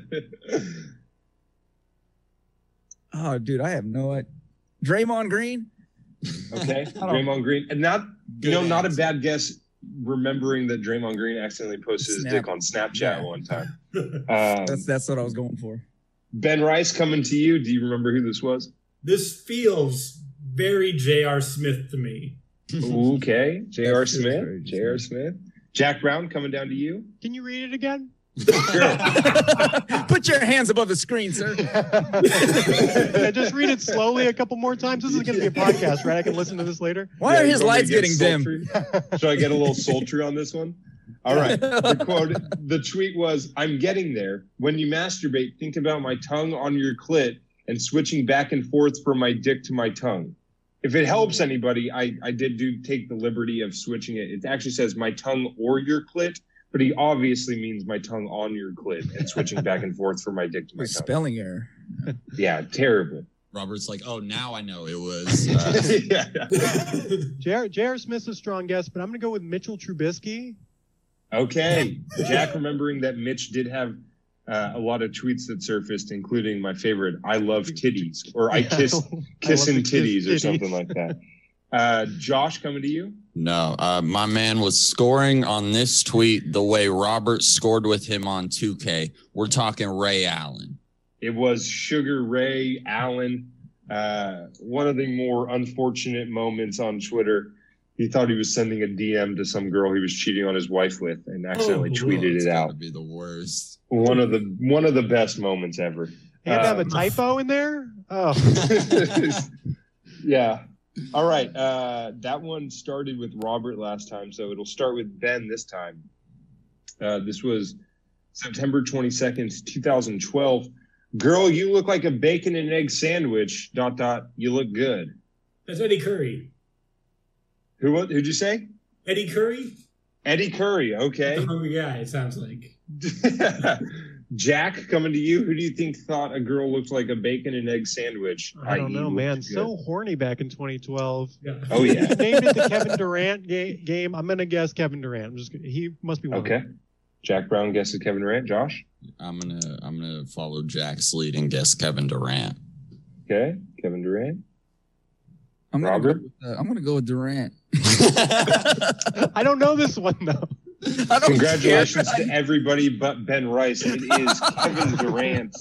oh, dude, I have no idea. Draymond Green. Okay, don't- Draymond Green, and not you know Good not a answer. bad guess. Remembering that Draymond Green accidentally posted his Snap. dick on Snapchat Yeah. one time. Um, That's that's what I was going for. Ben Rice, coming to you. Do you remember who this was? This feels very J R. Smith to me. Okay, J R. Smith. J R. Smith. Jack Brown, coming down to you. Can you read it again? Sure. Put your hands above the screen, sir. Yeah, just read it slowly a couple more times. This is going to be a podcast, right? I can listen to this later. Why Yeah, are you his want me lights to get getting dim? sultry? Should I get a little sultry on this one? All right. The quote, the tweet was, "I'm getting there. When you masturbate, think about my tongue on your clit and switching back and forth from my dick to my tongue." If it helps anybody, I, I did do take the liberty of switching it. It actually says my tongue or your clit, but he obviously means my tongue on your clit and switching back and forth from my dick to my tongue. Spelling error. Yeah, terrible. Robert's like, oh, now I know it was. Uh, yeah. J R. J R. Smith's a strong guess, but I'm going to go with Mitchell Trubisky. Okay. Jack, remembering that Mitch did have uh, a lot of tweets that surfaced, including my favorite, "I love titties," or "I kiss kissing I titties," kiss or titties. something like that. Uh, Josh, coming to you. no, uh, my man was scoring on this tweet the way Robert scored with him on two K. We're talking Ray Allen. It was Sugar Ray Allen. Uh, one of the more unfortunate moments on Twitter. He thought he was sending a D M to some girl he was cheating on his wife with, and accidentally Oh, tweeted It's it gotta out. be the worst. One of the one of the best moments ever. And have a Um, typo in there? Oh. Yeah. All right. Uh, that one started with Robert last time, so it'll start with Ben this time. Uh, this was September twenty-second, twenty twelve. "Girl, you look like a bacon and egg sandwich. Dot dot. You look good." That's Eddie Curry. Who? What? Who'd you say? Eddie Curry? Eddie Curry. Okay. The hungry guy, it sounds like. Jack, coming to you. Who do you think thought a girl looked like a bacon and egg sandwich? I don't i.e. know, looked man. good? So horny back in twenty twelve. Yeah. Oh yeah. He named it the Kevin Durant ga- game. I'm gonna guess Kevin Durant. I'm just gonna, he must be one. Okay. Jack Brown guesses Kevin Durant. Josh. I'm gonna I'm gonna follow Jack's lead and guess Kevin Durant. Okay. Kevin Durant. I'm gonna Robert? Go with, uh, I'm gonna go with Durant. I don't know this one though. I don't Congratulations care. to everybody but Ben Rice. It is Kevin Durant.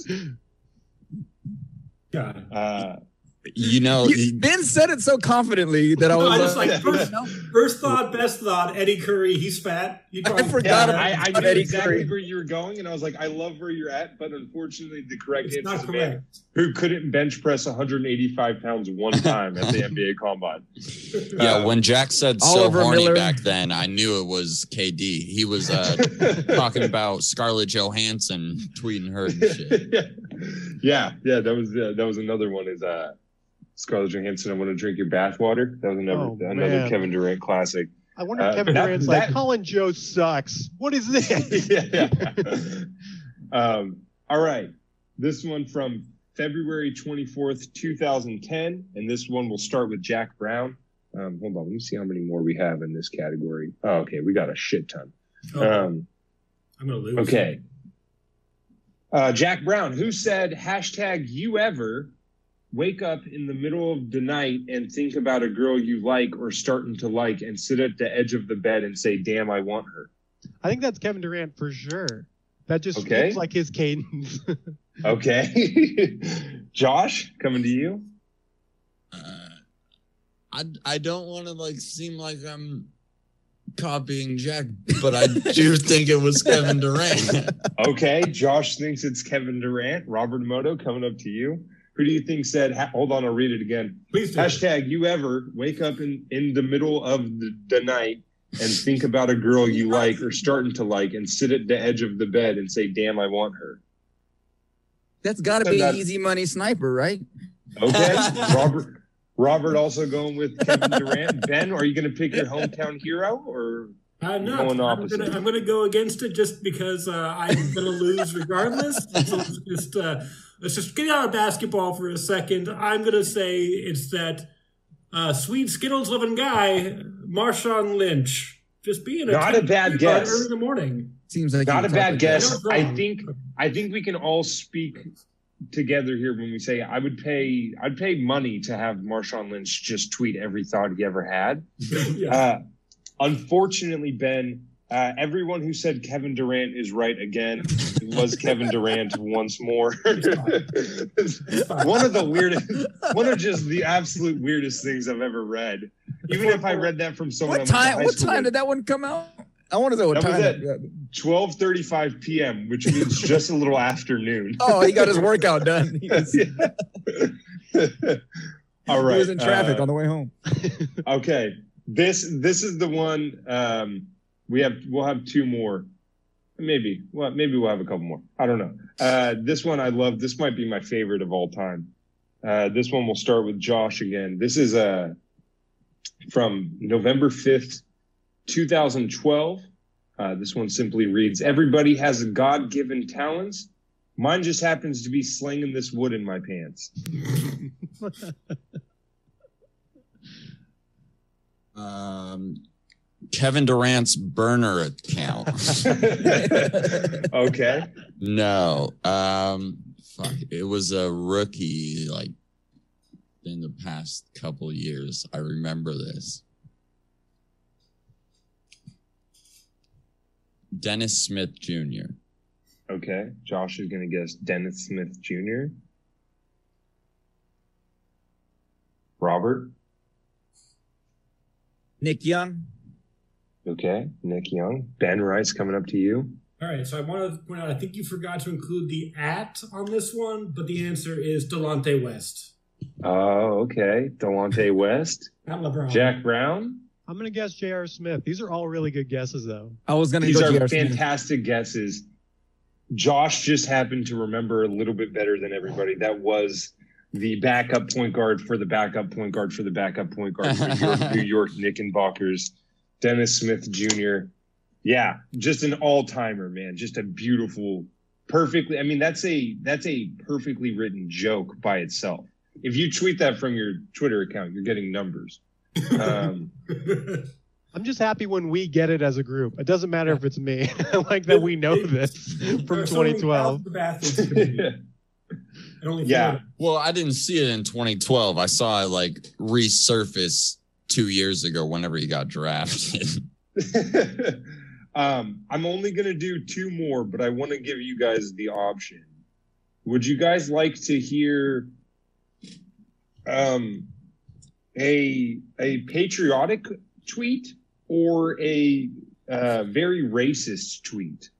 God. Uh, You know, You- Ben said it so confidently that I No, was I just like, like first, first thought, best thought, Eddie Curry, he's fat. You I probably- forgot yeah, about I, I about knew Eddie exactly Curry. where you were going, and I was like, I love where you're at, but unfortunately, the correct It's answer not is a man correct. who couldn't bench press one hundred eighty-five pounds one time at the N B A Combine. yeah, Uh, when Jack said Oliver so horny Miller. back then, I knew it was K D. He was uh, talking about Scarlett Johansson tweeting her and shit. yeah, yeah, that was uh, that was another one. Is uh, Scarlett Johansson? I want to drink your bathwater. That was another Oh, another man. Kevin Durant classic. I wonder Uh, if Kevin that- Durant's that- like, Colin Joe sucks. What is this? yeah. um, all right. This one from February twenty-fourth, twenty ten. And this one will start with Jack Brown. Um, hold on. Let me see how many more we have in this category. Oh, okay. We got a shit ton. Oh, Um, I'm gonna lose. okay. Uh, Jack Brown, who said hashtag you ever wake up in the middle of the night and think about a girl you like or starting to like and sit at the edge of the bed and say, damn, I want her. I think that's Kevin Durant for sure. That just Okay. feels like his cadence. Okay. Josh, coming to you. Uh, I I don't want to like seem like I'm copying Jack, but I do think it was Kevin Durant. Okay. Josh thinks it's Kevin Durant. Robert Moto, coming up to you. Who do you think said, ha- hold on, I'll read it again. Please do. Hashtag you ever wake up in, in the middle of the, the night and think about a girl you like or starting to like and sit at the edge of the bed and say, damn, I want her. That's got to be That- easy money sniper, right? Okay. Robert Robert also going with Kevin Durant. Ben, are you going to pick your hometown hero or? I'm not. Going I'm opposite. gonna, I'm gonna go against it just because uh, I'm gonna lose regardless. So let's just uh, let's just get out of basketball for a second. I'm gonna say it's that uh, sweet Skittles loving guy, Marshawn Lynch, just being a Not a bad sweetheart guess. early in the morning. Seems like Not you a talk bad like guess. I know it's I wrong. think I think we can all speak together here when we say I would pay I'd pay money to have Marshawn Lynch just tweet every thought he ever had. yeah. Uh, unfortunately, Ben, Uh, everyone who said Kevin Durant is right again. It was Kevin Durant once more. One of the weirdest, one of just the absolute weirdest things I've ever read. Even if I read that from someone. What time? What time did that one come out? I want to know what that time. Was at twelve thirty-five p.m., which means just a little afternoon. Oh, he got his workout done. He was, All right. He was in traffic uh, on the way home. Okay, this this is the one. Um, we have we'll have two more, maybe. Well, maybe we'll have a couple more. I don't know. Uh, this one I love. This might be my favorite of all time. Uh, this one will start with Josh again. This is uh, from November fifth, twenty twelve. Uh, this one simply reads, "Everybody has God-given talents. Mine just happens to be slinging this wood in my pants." um, Kevin Durant's burner account. Okay. No. Um, fuck. It was a rookie, like, in the past couple years. I remember this. Dennis Smith Junior Okay. Josh is going to guess Dennis Smith Junior Robert? Nick Young. Okay. Nick Young. Ben Rice coming up to you. All right, so I wanted to point out, I think you forgot to include the at on this one, but the answer is Delonte West. Oh, okay. Delonte West. Not LeBron. Jack Brown. I'm going to guess J R. Smith. These are all really good guesses, though. I was going to These go are J R. Smith. fantastic guesses. Josh just happened to remember a little bit better than everybody. That was the backup point guard for the backup point guard for the backup point guard for your New York Knickerbockers, Dennis Smith Junior Yeah, just an all-timer, man. Just a beautiful, perfectly. I mean, that's a that's a perfectly written joke by itself. If you tweet that from your Twitter account, you're getting numbers. Um, I'm just happy when we get it as a group. It doesn't matter if it's me. I like that we know this from twenty twelve. Yeah. Well, I didn't see it in twenty twelve. I saw it like resurface two years ago whenever he got drafted. um, I'm only going to do two more, but I want to give you guys the option. Would you guys like to hear um, a a patriotic tweet or a uh, very racist tweet?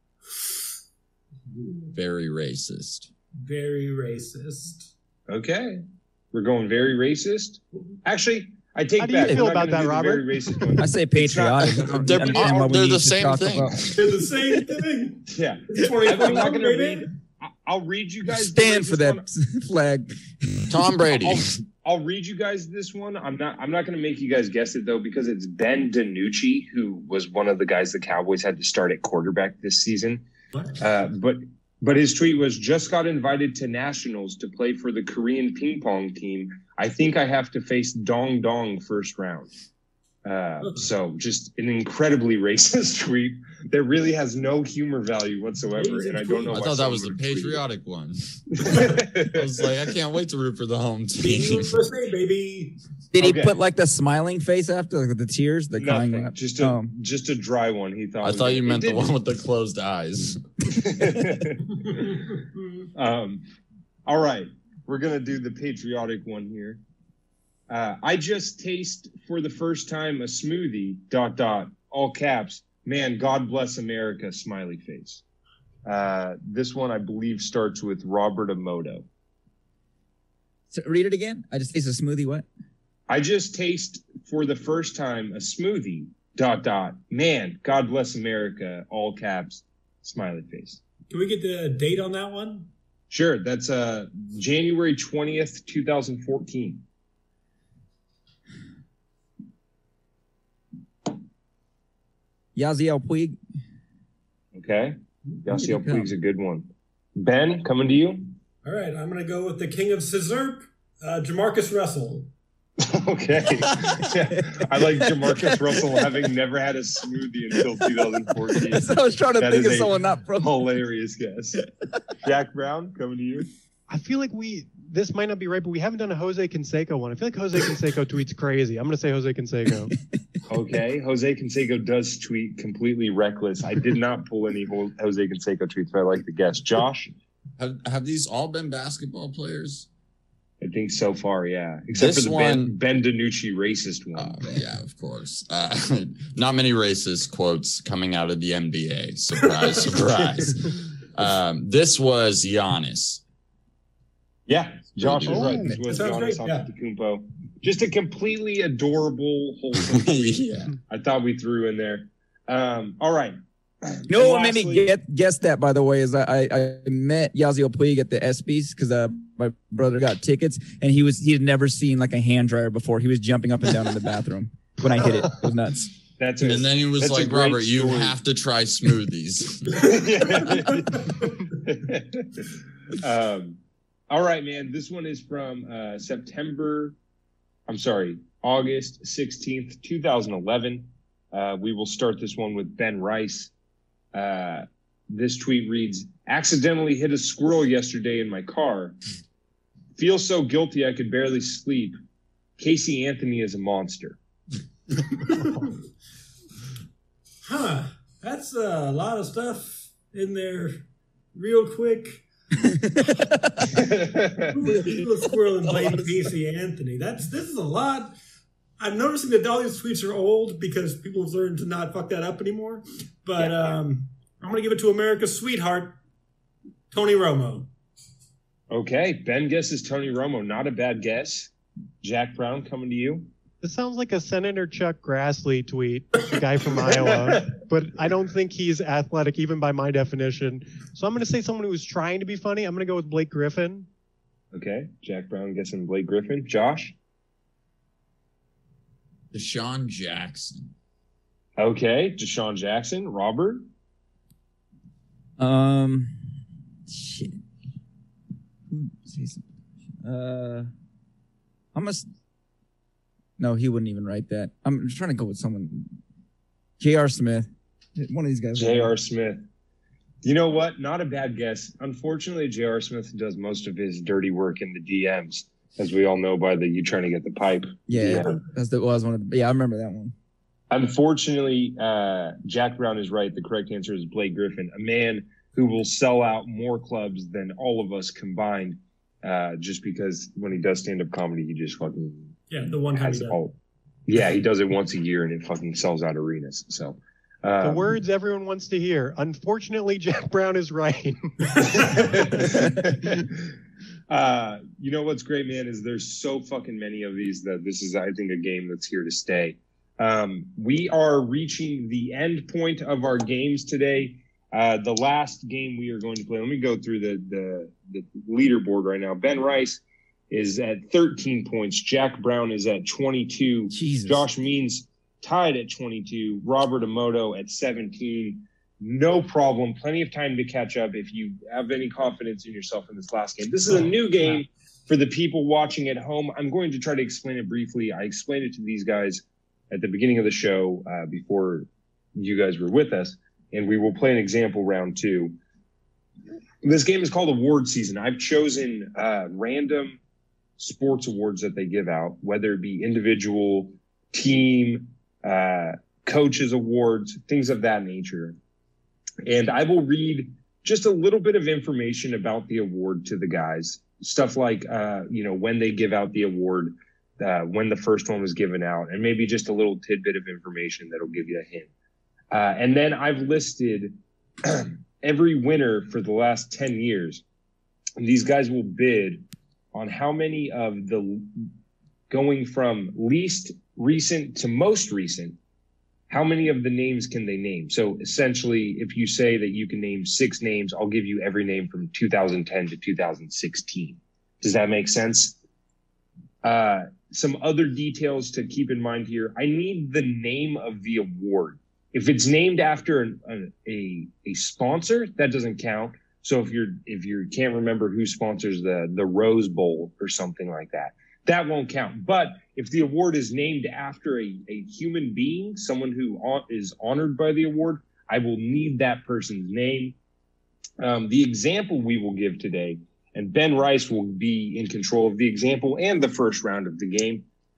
Very racist. Very racist. Okay. We're going very racist. Actually, I take How do you back. feel We're not about gonna that, do the Robert? Very racist one. I say patriotic. It's not- They're, Understand what we they're need the to same talk thing. about. They're the same thing. Yeah. twenty I'm not going to made read. it. I- I'll read you guys. the Stand for racist that one. flag. Tom Brady. I'll, I'll read you guys this one. I'm not. I'm not going to make you guys guess it though, because it's Ben DiNucci, who was one of the guys the Cowboys had to start at quarterback this season. What? Uh, but but his tweet was, "Just got invited to nationals to play for the Korean ping pong team. I think I have to face Dong Dong first round." Uh, so just an incredibly racist tweet that really has no humor value whatsoever, and I don't know. I why thought that was the someone would tweet it. patriotic one. I was like, I can't wait to root for the home Being team. U S A, baby. Did he Okay. put like the smiling face after, like the tears, the crying? Nothing, laugh? just a Oh. just a dry one. He thought. I was thought it- you it meant the didn't- one with the closed eyes. um, all right, we're gonna do the patriotic one here. Uh, I just taste for the first time a smoothie. Dot dot. All caps. Man, God bless America. Smiley face. Uh, this one I believe starts with Robert Emoto. So read it again. I just taste a smoothie. What? I just taste for the first time a smoothie. Dot dot. Man, God bless America. All caps. Smiley face. Can we get the date on that one? Sure, that's uh January twentieth, twenty fourteen. Yaziel Puig. Okay. Yasiel Puig's a good one. Ben, coming to you. All right, I'm going to go with the king of Scissor, uh, Jamarcus Russell. Okay. Yeah, I like Jamarcus Russell having never had a smoothie until twenty fourteen. So I was trying to That think is of a someone not from. Hilarious guess. Jack Brown, coming to you. I feel like we, this might not be right, but we haven't done a Jose Canseco one. I feel like Jose Canseco tweets crazy. I'm going to say Jose Canseco. Okay, Jose Canseco does tweet completely reckless. I did not pull any Jose Canseco tweets, but I like the guess. Josh? Have, have these all been basketball players? I think so far, yeah. Except This for the one- Ben, Ben DiNucci racist one. Uh, yeah, of course. Uh, not many racist quotes coming out of the N B A. Surprise, surprise. Um, this was Giannis. Yeah, Josh was Oh, right. This was that sounds Giannis great, yeah. Antetokounmpo. Just a completely adorable, wholesome tweet. Yeah. I thought we threw in there. Um, all right. You know what And made me lastly- get guess that, by the way, is I I, I met Yazio Puig at the ESPYs because uh, my brother got tickets and he was he had never seen like a hand dryer before. He was jumping up and down in the bathroom when I hit it. It was nuts. That's a, And then he was that's a like, great Robert, you story. have to try smoothies. um, all right, man. This one is from uh, September. I'm sorry, August sixteenth, twenty eleven. Uh, we will start this one with Ben Rice. Uh, this tweet reads, accidentally hit a squirrel yesterday in my car. Feel so guilty I could barely sleep. Casey Anthony is a monster. Huh. That's a lot of stuff in there real quick. Little squirrel and Blade Casey Anthony. That's this is a lot. I'm noticing that all these tweets are old because people have learned to not fuck that up anymore. But um, I'm gonna give it to America's sweetheart, Tony Romo. Okay, Ben guesses Tony Romo. Not a bad guess. Jack Brown coming to you. This sounds like a Senator Chuck Grassley tweet, the guy from Iowa, but I don't think he's athletic even by my definition. So I'm going to say someone who was trying to be funny. I'm going to go with Blake Griffin. Okay, Jack Brown guessing Blake Griffin. Josh? Deshaun Jackson. Okay, Deshaun Jackson. Robert? Um, shit. Uh, I'm a. No, he wouldn't even write that. I'm just trying to go with someone. J R. Smith. One of these guys. J R. Smith. You know what? Not a bad guess. Unfortunately, J R. Smith does most of his dirty work in the D Ms, as we all know by the you trying to get the pipe. Yeah, Yeah. that's the was one of the. Yeah, I remember that one. Unfortunately, uh, Jack Brown is right. The correct answer is Blake Griffin, a man who will sell out more clubs than all of us combined, uh, just because when he does stand-up comedy, he just fucking Yeah, the one time has he does. all. Yeah, he does it once a year, and it fucking sells out arenas. So, The um, words everyone wants to hear. Unfortunately, Jack Brown is right. uh, you know what's great, man, is there's so fucking many of these that this is, I think, a game that's here to stay. Um, we are reaching the end point of our games today. Uh, the last game we are going to play. Let me go through the the, the leaderboard right now. Ben Rice is at thirteen points. Jack Brown is at twenty-two. Jesus. Josh Means tied at twenty-two. Robert Emoto at seventeen. No problem. Plenty of time to catch up if you have any confidence in yourself in this last game. This is a new game for the people watching at home. I'm going to try to explain it briefly. I explained it to these guys at the beginning of the show uh, before you guys were with us, and we will play an example round two. This game is called Award Season. I've chosen uh, random sports awards that they give out, whether it be individual, team, uh, coaches awards, things of that nature. And I will read just a little bit of information about the award to the guys. Stuff like, uh, you know, when they give out the award, uh, when the first one was given out, and maybe just a little tidbit of information that'll give you a hint. Uh, and then I've listed every winner for the last ten years. And these guys will bid on how many of the, going from least recent to most recent, how many of the names can they name? So essentially, if you say that you can name six names, I'll give you every name from two thousand ten to two thousand sixteen. Does that make sense? Uh, some other details to keep in mind here. I need the name of the award. If it's named after an, an, a a sponsor, that doesn't count. So if you're if you can't remember who sponsors the the Rose Bowl or something like that, that won't count. But if the award is named after a, a human being, someone who is honored by the award, I will need that person's name. Um, the example we will give today, and Ben Rice will be in control of the example and the first round of the game.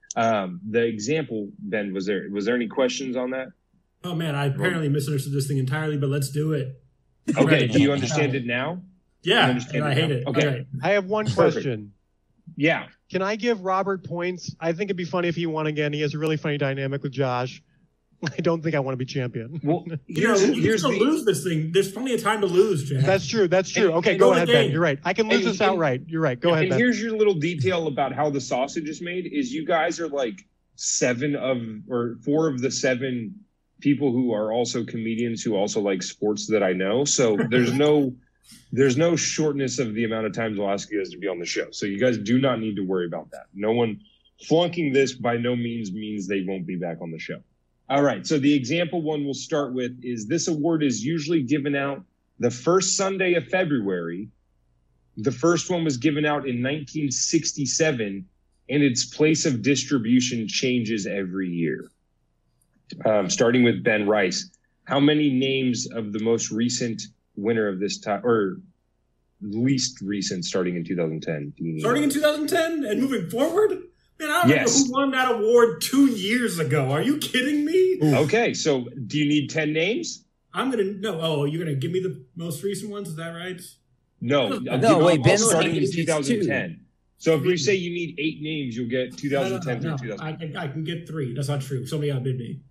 Um, the example, Ben, was there was there any questions on that? Oh man, I apparently misunderstood this thing entirely, but let's do it. Okay, Right. do you understand it now? Yeah, You understand and I it hate now? it. Okay. All right. I have one Perfect. question. Yeah. Can I give Robert points? I think it'd be funny if he won again. He has a really funny dynamic with Josh. I don't think I want to be champion. Well, You know, here's, you can here's still the lose this thing. There's plenty of time to lose, Jack. That's true. That's true. And- Okay, and go know ahead, the Ben. game. You're right. I can lose And- this and- outright. You're right. Go ahead, and Ben. here's your little detail about how the sausage is made is you guys are like seven of or four of the seven people who are also comedians who also like sports that I know. So there's no there's no shortness of the amount of times I'll ask you guys to be on the show. So you guys do not need to worry about that. No one flunking this by no means means they won't be back on the show. All right. So the example one we'll start with is this award is usually given out the first Sunday of February. The first one was given out in nineteen sixty-seven, and its place of distribution changes every year. Um, starting with Ben Rice, how many names of the most recent winner of this time, or least recent, starting in two thousand ten? Do you need Starting in two thousand ten and moving forward? Man, I don't Yes. know who won that award two years ago. Are you kidding me? Okay, so do you need ten names? I'm gonna no. Oh, you're gonna give me the most recent ones? Is that right? No, No, I'll give you- wait, I'll Ben's starting in names needs twenty ten. So if you say you need eight names, you'll get No, no, twenty ten no, through no. two thousand. I, can- I can get three. That's not true. Somebody outbid me.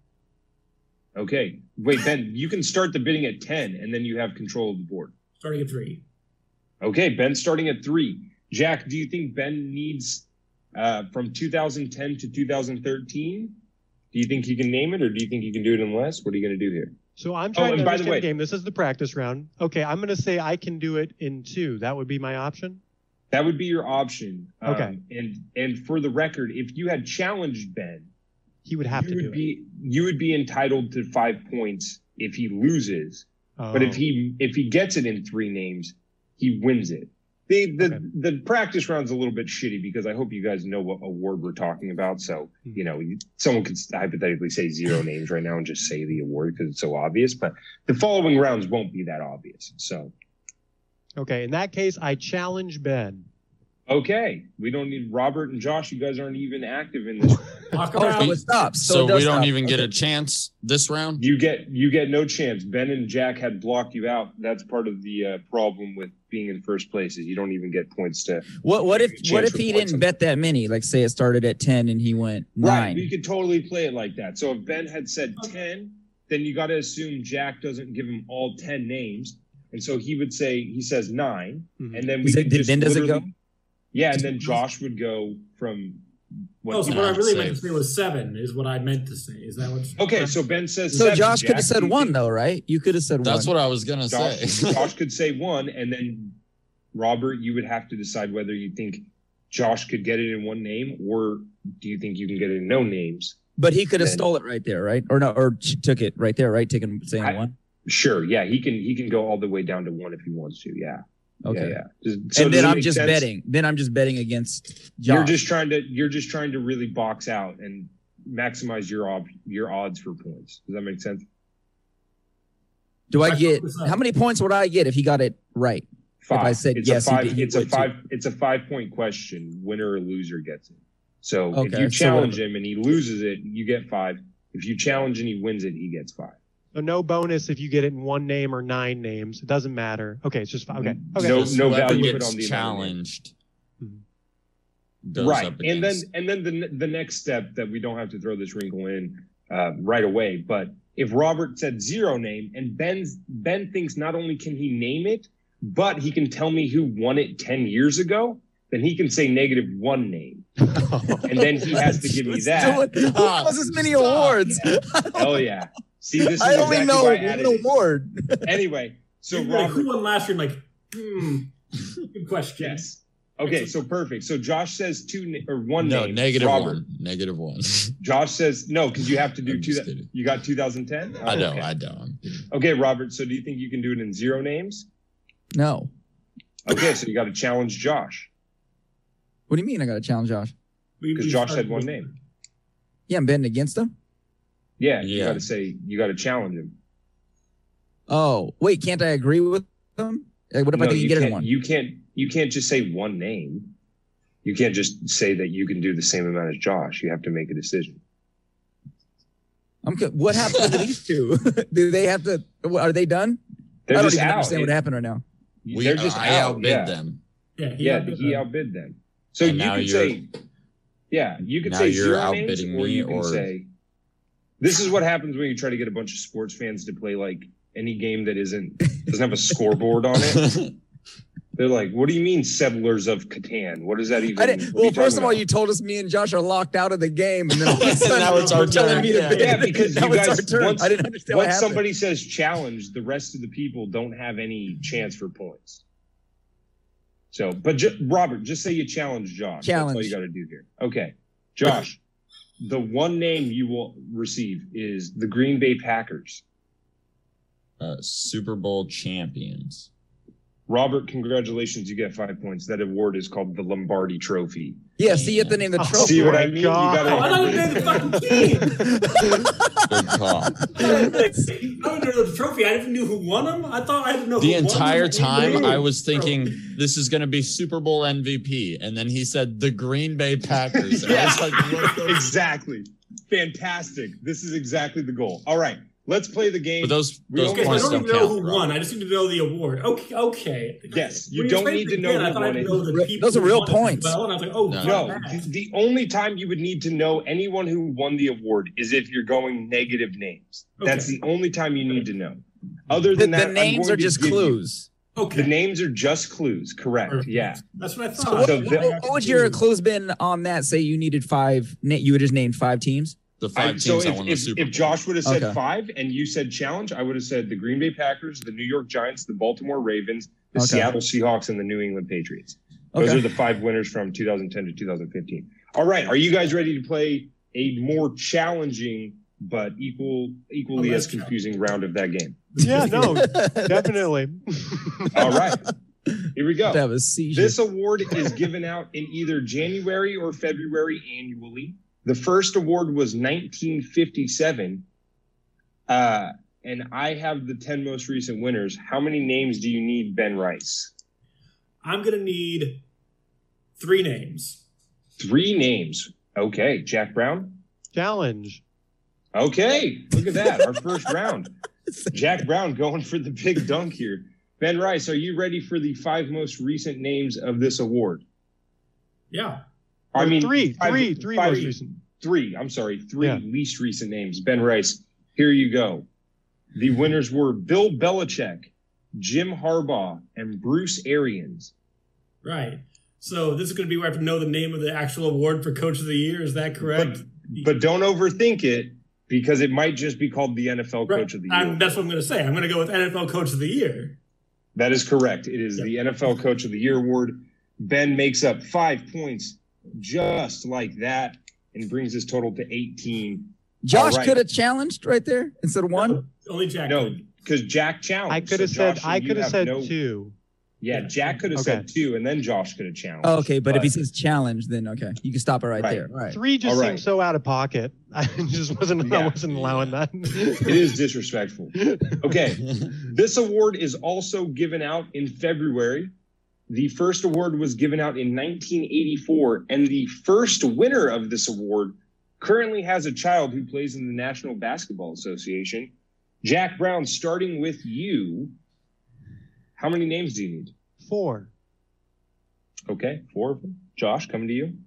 Okay, wait, Ben, you can start the bidding at ten, and then you have control of the board. Starting at three. Okay, Ben's starting at three. Jack, do you think Ben needs uh, from two thousand ten to two thousand thirteen? Do you think he can name it, or do you think he can do it in less? What are you going to do here? So I'm trying Oh, and to by the understand the, way- game. This is the practice round. Okay, I'm going to say I can do it in two. That would be my option. That would be your option. Um, Okay. And and for the record, if you had challenged Ben, He would have you to do would be you would be entitled to five points if he loses. it. But Oh. if he if he gets it in three names, he wins it. The the, Okay. the practice round's a little bit shitty because I hope you guys know what award we're talking about. So Hmm. you know, you, someone could hypothetically say zero names right now and just say the award because it's so obvious. But the following rounds won't be that obvious. So Okay, in that case, I challenge Ben. okay, we don't need Robert and Josh. You guys aren't even active in this. Walk Oh, around. so it stops. So, it does we don't stop. even get Okay. a chance this round. You get you get no chance. Ben and Jack had blocked you out. That's part of the uh, problem with being in first place is you don't even get points to. What what if Chance what if for he points didn't on- bet that many? Like say it started at ten and he went Right, nine. you could totally play it like that. So if Ben had said ten, then you got to assume Jack doesn't give him all ten names, and so he would say he says nine, Mhm. and then He we said, could "Then- just then does it literally- go?" Yeah, and then Josh would go from. What Oh, so he- what I really Say- meant to say was seven. Is what I meant to say. Is that what? okay, so Ben says. So seven. Josh could Jack, have do said you one think- though, right? You could have said That's one. what I was gonna Josh, say. Josh could say one, and then Robert, you would have to decide whether you think Josh could get it in one name, or do you think you can get it in no names? But he could have Then- stole it right there, right? Or no, or ch- took it right there, right? Taking saying I- one. Sure, yeah, he can. He can go all the way down to one if he wants to. Yeah, Okay. yeah, yeah. Does- so and does then it I'm make just sense? betting. Then I'm just betting against Josh. You're just trying to. You're just trying to really box out and maximize your ob- your odds for points. Does that make sense? Do I I get fucked this up. how many points would I get if he got it right? Five. I said it's yes, a he five. did- he it's a would too. five. It's a five point question. Winner or loser gets it. So if Okay, you so challenge whatever. him and he loses it, you get five. If you challenge and he wins it, he gets five. So no bonus if you get it in one name or nine names. It doesn't matter. Okay, it's just five. Okay. Okay. No- Just no whoever value put gets on the amount of challenged. Mhm. goes Right, up and then against- and then the the next step that we don't have to throw this wrinkle in uh, right away, but if Robert said zero name and Ben's Ben thinks not only can he name it, but he can tell me who won it ten years ago, then he can say negative one name, and then he has to give me Let's that. do it. Who knows as many awawards? Oh yeah, see this is I only exactly know why I added one it. award. Anyway, so You'd be like, Robert, who won last year? I'm like, hmm. Good question. yes. Okay, so perfect. So Josh says two na- or one no, name. negative Robert. one. Negative one. Josh says no because you have to do I'm two. just kidding. You got two thousand ten. I don't. I don't. Okay, Robert. So do you think you can do it in zero names? No. Okay, so you got to challenge Josh What do you mean I got to challenge Josh? We- because we Josh started had one with- name. Yeah, I'm betting against him. Yeah, you Yeah. got to say you got to challenge him. Oh, wait, can't I agree with him? Like, what if No, I think you you get it in can't. one? You can't. You can't just say one name. You can't just say that you can do the same amount as Josh. You have to make a decision. I'm. co- What happened to these two? Do they have to? Are they done? They're I don't just even out. understand what It- happened right now. We, They're just I out. outbid yeah. them. Yeah, he Yeah, outbid he them. outbid them. So And you now could you're- say, yeah, you could now say you're zero names, outbidding or me, you can or- say, this is what happens when you try to get a bunch of sports fans to play like any game that isn't doesn't have a scoreboard on it. They're like, what do you mean, Settlers of Catan? What does that even? I didn't, what are well, you first talking of all, about? you told us me and Josh are locked out of the game, and then all of a sudden Now it's our you're telling turn. me to Yeah. bid. Yeah, because Now you it's guys- our turn. once- I didn't understand what Once happened. somebody says challenge, the rest of the people don't have any chance for points. So, but ju- Robert, just say you challenge Josh. That's all Challenge. you got to do here. Okay, Josh, the one name you will receive is the Green Bay Packers. uh, Super Bowl champions. Robert, congratulations, you get five points. That award is called the Lombardi Trophy. Yeah, see, you have to name the Oh, trophy. See what my I mean? God. You Oh, I gotta, thought you named the fucking team. Good call. I didn't know the trophy. I didn't know who won them. I thought I didn't know The who won entire them. time I was thinking this is going to be Super Bowl M V P, and then he said the Green Bay Packers. And I was like, what the? exactly. Fantastic. This is exactly the goal. All right, let's play the game. But those We those only- Okay, so I points don't don't even know count. who Rob. won. I just need to know the award. Okay, okay. Yes, you When don't were need to saying know again, I who thought I won had it. to know the Those people are who real won it as points. Well, and I was like, oh, No. No, fuck that. the, the only time you would need to know anyone who won the award is if you're going negative names. That's Okay. the only time you need to know. Other The, than the that, I'm names going are to just give you- clues. Okay. The names are just clues. Correct. Perfect. Yeah. That's what I So thought. what, So what- the- what would your clues been on that? Say you needed five. na- You would just named five teams. The I, five so teams that if, won the if, Super if Bowl. Josh would have said Okay. five and you said challenge, I would have said the Green Bay Packers, the New York Giants, the Baltimore Ravens, the Okay. Seattle Seahawks, and the New England Patriots. Those Okay. are the five winners from two thousand ten to two thousand fifteen. All right. Are you guys ready to play a more challenging but equal equally Oh, as that's confusing round of that game? Yeah, no, definitely. All right. Here we go. That was seizure. This award is given out in either January or February annually. The first award was nineteen fifty-seven. Uh, and I have the ten most recent winners. How many names do you need, Ben Rice? I'm going to need three names. Three names. Okay. Jack Brown? Challenge. Okay. Look at that. Our first round. Jack Brown going for the big dunk here. Ben Rice, are you ready for the five most recent names of this award? Yeah. I Or mean, three, five- three, three five- most recent. Three, I'm sorry, three Yeah. least recent names. Ben Rice, here you go. The winners were Bill Belichick, Jim Harbaugh, and Bruce Arians. Right. So this is going to be where I have to know the name of the actual award for Coach of the Year. Is that correct? But don't overthink it because it might just be called the N F L Right. Coach of the Year. I'm- that's what I'm going to say. I'm going to go with N F L Coach of the Year. That is correct. It is Yeah. the N F L Coach of the Year award. Ben makes up five points just like that and brings his total to eighteen. Josh all right. could have challenged right there instead of one. No, only Jack. No, could. because Jack challenged. I could have So said. Josh, I you could have have said no- two. Yeah, Jack could have Okay. said two, and then Josh could have challenged. Oh, okay, but, if he But- says challenge, then okay, you can stop it right, Right. there. All right. Three just All right. seems so out of pocket. I just wasn't. I Yeah. wasn't allowing that. It is disrespectful. Okay. This award is also given out in February. The first award was given out in nineteen eighty-four, and the first winner of this award currently has a child who plays in the National Basketball Association. Jack Brown, starting with you, how many names do you need? Four. Okay, four of them. Josh, coming to you.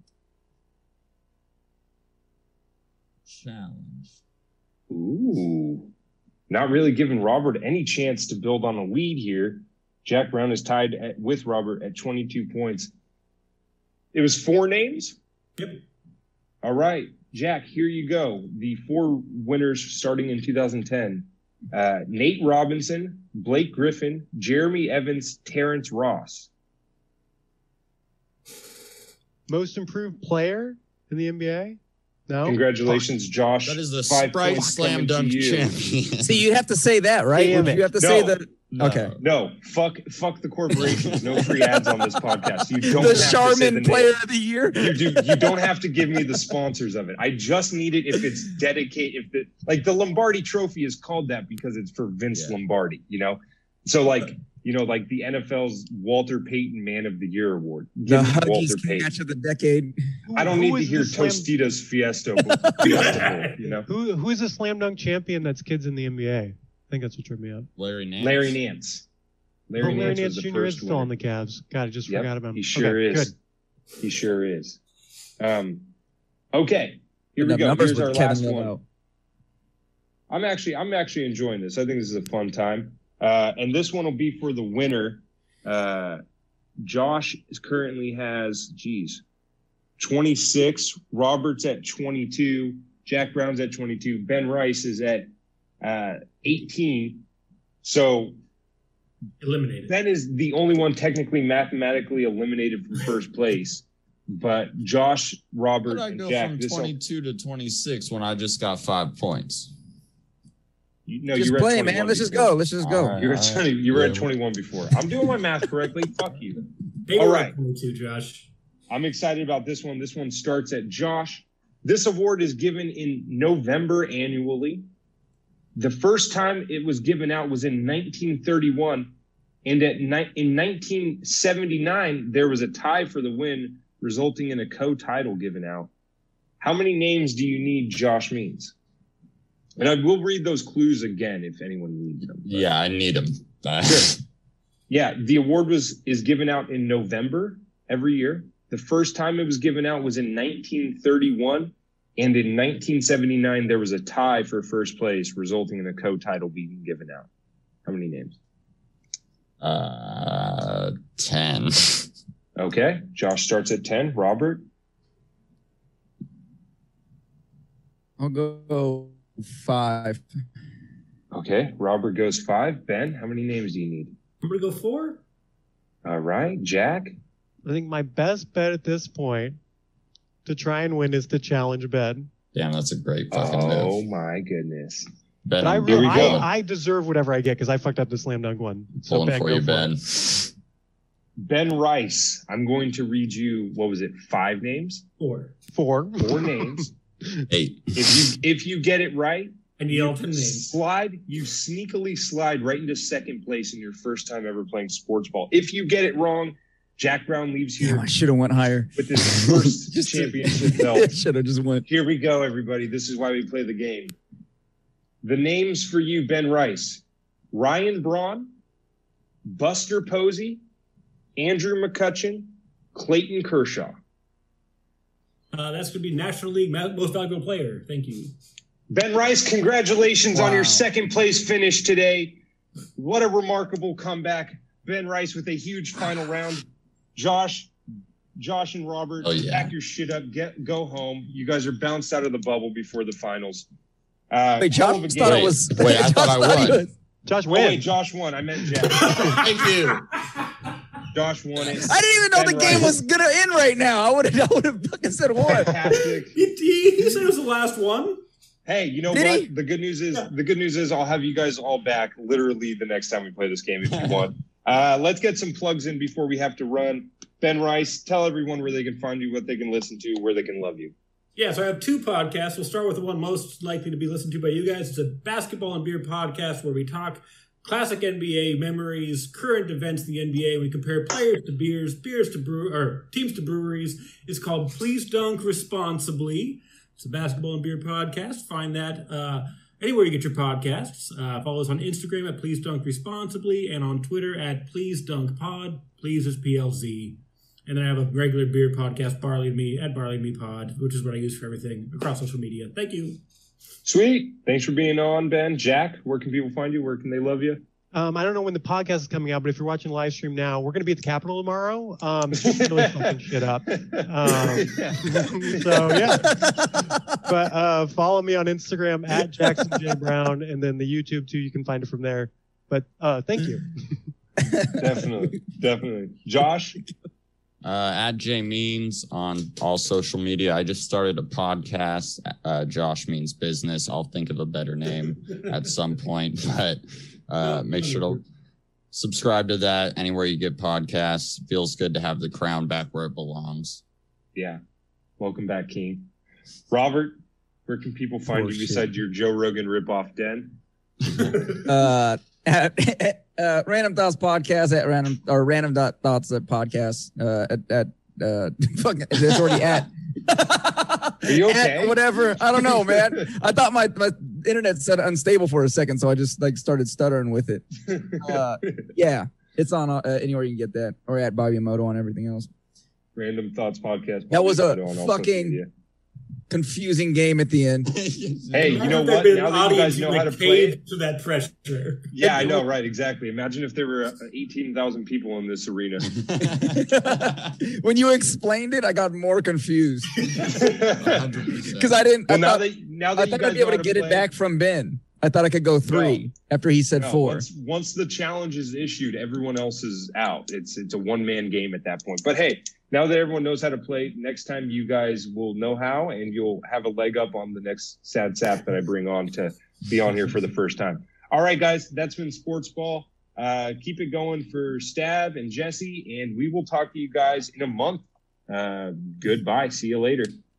Challenge. Ooh, not really giving Robert any chance to build on a lead here. Jack Brown is tied at, with Robert at twenty-two points. It was four names? Yep. All right, Jack, here you go. The four winners starting in two thousand ten. Uh, Nate Robinson, Blake Griffin, Jeremy Evans, Terrence Ross. Most improved player in the N B A. No. Congratulations, Josh. That is the Five Sprite points Slam coming to Dunk you. champion. See, you have to say that, right? Damn Would it. you have to No. say that? No. Okay. No, fuck, fuck the corporations. No free ads on this podcast. You don't The have to say the Charmin name. Player of the Year. You do. You don't have to give me the sponsors of it. I just need it if it's dedicated. If the like the Lombardi Trophy is called that because it's for Vince Yeah. Lombardi. You know, so like you know, like the N F L's Walter Payton Man of the Year award. The Give me Huggies Walter Payton. catch of the decade. I don't Who need to is hear the slam- Tostitos Fiesta, Fiesta, you know. Who who is the slam dunk champion that's kids in the N B A? I think that's what tripped me up. Larry Nance. Larry Nance. Larry oh, Larry Nance, Nance was the Junior is first still on winner. the Cavs. God, I just Yep, forgot about him. he sure Okay, is. Good. He sure is. Um, okay, here we The go. numbers Here's with our Kevin last Love. one. I'm actually, I'm actually enjoying this. I think this is a fun time, uh, and this one will be for the winner. Uh, Josh is currently has, geez, twenty-six. Robert's at twenty-two. Jack Brown's at twenty-two. Ben Rice is at uh, eighteen. So Eliminated. Ben is the only one technically mathematically eliminated from first place. But Josh, How Robert, did I and go Jack, from this all, twenty-two to twenty-six when I just got five points? you, no, Just you were play, at man. Let's just before. go. Let's just go. All right. You were, at twenty, you were at Yeah. twenty-one before. I'm doing my math correctly. Fuck you. Hey, All you're right. at twenty-two, Josh. I'm excited about this one. This one starts at Josh. This award is given in November annually. The first time it was given out was in nineteen thirty-one. And at ni- in nineteen seventy-nine, there was a tie for the win, resulting in a co-title given out. How many names do you need, Josh Means? And I will read those clues again if anyone needs them. But- Yeah, I need them. Sure. Yeah, the award was is given out in November every year. The first time it was given out was in nineteen thirty-one, and in nineteen seventy-nine there was a tie for first place, resulting in a co-title being given out. How many names? Uh, ten. Okay, Josh starts at ten. Robert, I'll go five. okay, Robert goes five. Ben, how many names do you need? I'm gonna go four. All right, Jack. I think my best bet at this point to try and win is to challenge Ben. Damn, that's a great fucking Oh move. my goodness. Ben, But I, I'm Here we I, go. I deserve whatever I get because I fucked up the slam dunk one. So pulling Ben, for go you, for Ben. it. Ben Rice. I'm going to read you. What was it? Five names. Four. Four. Four names. Eight. If you if you get it right, I need all ten names. slide. You sneakily slide right into second place in your first time ever playing sports ball. If you get it wrong, Jack Brown leaves Damn, here I should have went higher. with his first Just to- championship belt. Should have just went. Here we go, everybody. This is why we play the game. The names for you, Ben Rice: Ryan Braun, Buster Posey, Andrew McCutcheon, Clayton Kershaw. Uh, that's gonna be National League Most Valuable Player. Thank you. Ben Rice, congratulations on your Wow. second place finish today. What a remarkable comeback. Ben Rice with a huge final round. Josh, Josh and Robert, Oh, yeah. pack your shit up, get go home. You guys are bounced out of the bubble before the finals. Uh, Wait, hell Josh of a thought game. it was. Wait, I thought I Josh he won. was- Josh Oh, wait, wins. Josh won. I meant Jack. Thank you. Josh won it. I didn't even know Ben the game Rice. was gonna end right now. I would have. I would have fucking said what? Fantastic. He, he, he said it was the last one. Hey, you know Did what? he? The good news is Yeah. the good news is I'll have you guys all back literally the next time we play this game if you want. Uh, let's get some plugs in before we have to run. Ben Rice, tell everyone where they can find you, what they can listen to, where they can love you. Yeah, so I have two podcasts. We'll start with the one most likely to be listened to by you guys. It's a basketball and beer podcast where we talk classic N B A memories, current events in the N B A. We compare players to beers, beers to brew or teams to breweries. It's called Please Dunk Responsibly. It's a basketball and beer podcast. Find that uh, anywhere you get your podcasts. Uh, follow us on Instagram at Please Dunk Responsibly and on Twitter at Please Dunk Pod. Please is P L Z. And then I have a regular beer podcast, Barley and Me, at Barley and Me Pod, which is what I use for everything across social media. Thank you. Sweet. Thanks for being on, Ben. Jack, where can people find you? Where can they love you? Um, I don't know when the podcast is coming out, but if you're watching live stream now, we're going to be at the Capitol tomorrow. Um, it's just really fucking shit up. Um, so yeah, but uh, follow me on Instagram at Jackson J Brown, and then the YouTube too. You can find it from there. But uh, thank you. Definitely. Definitely. Josh? Uh, at J Means on all social media. I just started a podcast, uh, Josh Means Business. I'll think of a better name at some point, but uh, make sure to subscribe to that anywhere you get podcasts. Feels good to have the crown back where it belongs. Yeah. Welcome back, King. Robert, where can people find Oh, you shit. besides your Joe Rogan ripoff den? Uh, at uh, Random Thoughts Podcast at random or Random dot Thoughts at Podcast uh, at at uh, fucking it's already at. Are you okay? At whatever. I don't know, man. I thought my my internet said unstable for a second, so I just like started stuttering with it. Uh, yeah, it's on uh, anywhere you can get that, or at Bobby Emoto on everything else. Random Thoughts Podcast. That was a on all social fucking media. confusing game at the end. Hey, you know Imagine if what? there'd been Now an that you guys audience know who, how to like, play caved to that pressure. Yeah, I know, right? Exactly. Imagine if there were uh, eighteen thousand people in this arena. When you explained it, I got more confused Because because I didn't. Well, I now thought, that now that I you thought guys I'd be able know to how get play, it back from Ben. I thought I could go three after he said no, four. Once, once the challenge is issued, everyone else is out. It's it's a one man game at that point. But hey, now that everyone knows how to play, next time you guys will know how, and you'll have a leg up on the next sad sap that I bring on to be on here for the first time. All right, guys, that's been Sports Ball. Uh, keep it going for Stab and Jesse, and we will talk to you guys in a month. Uh, goodbye. See you later.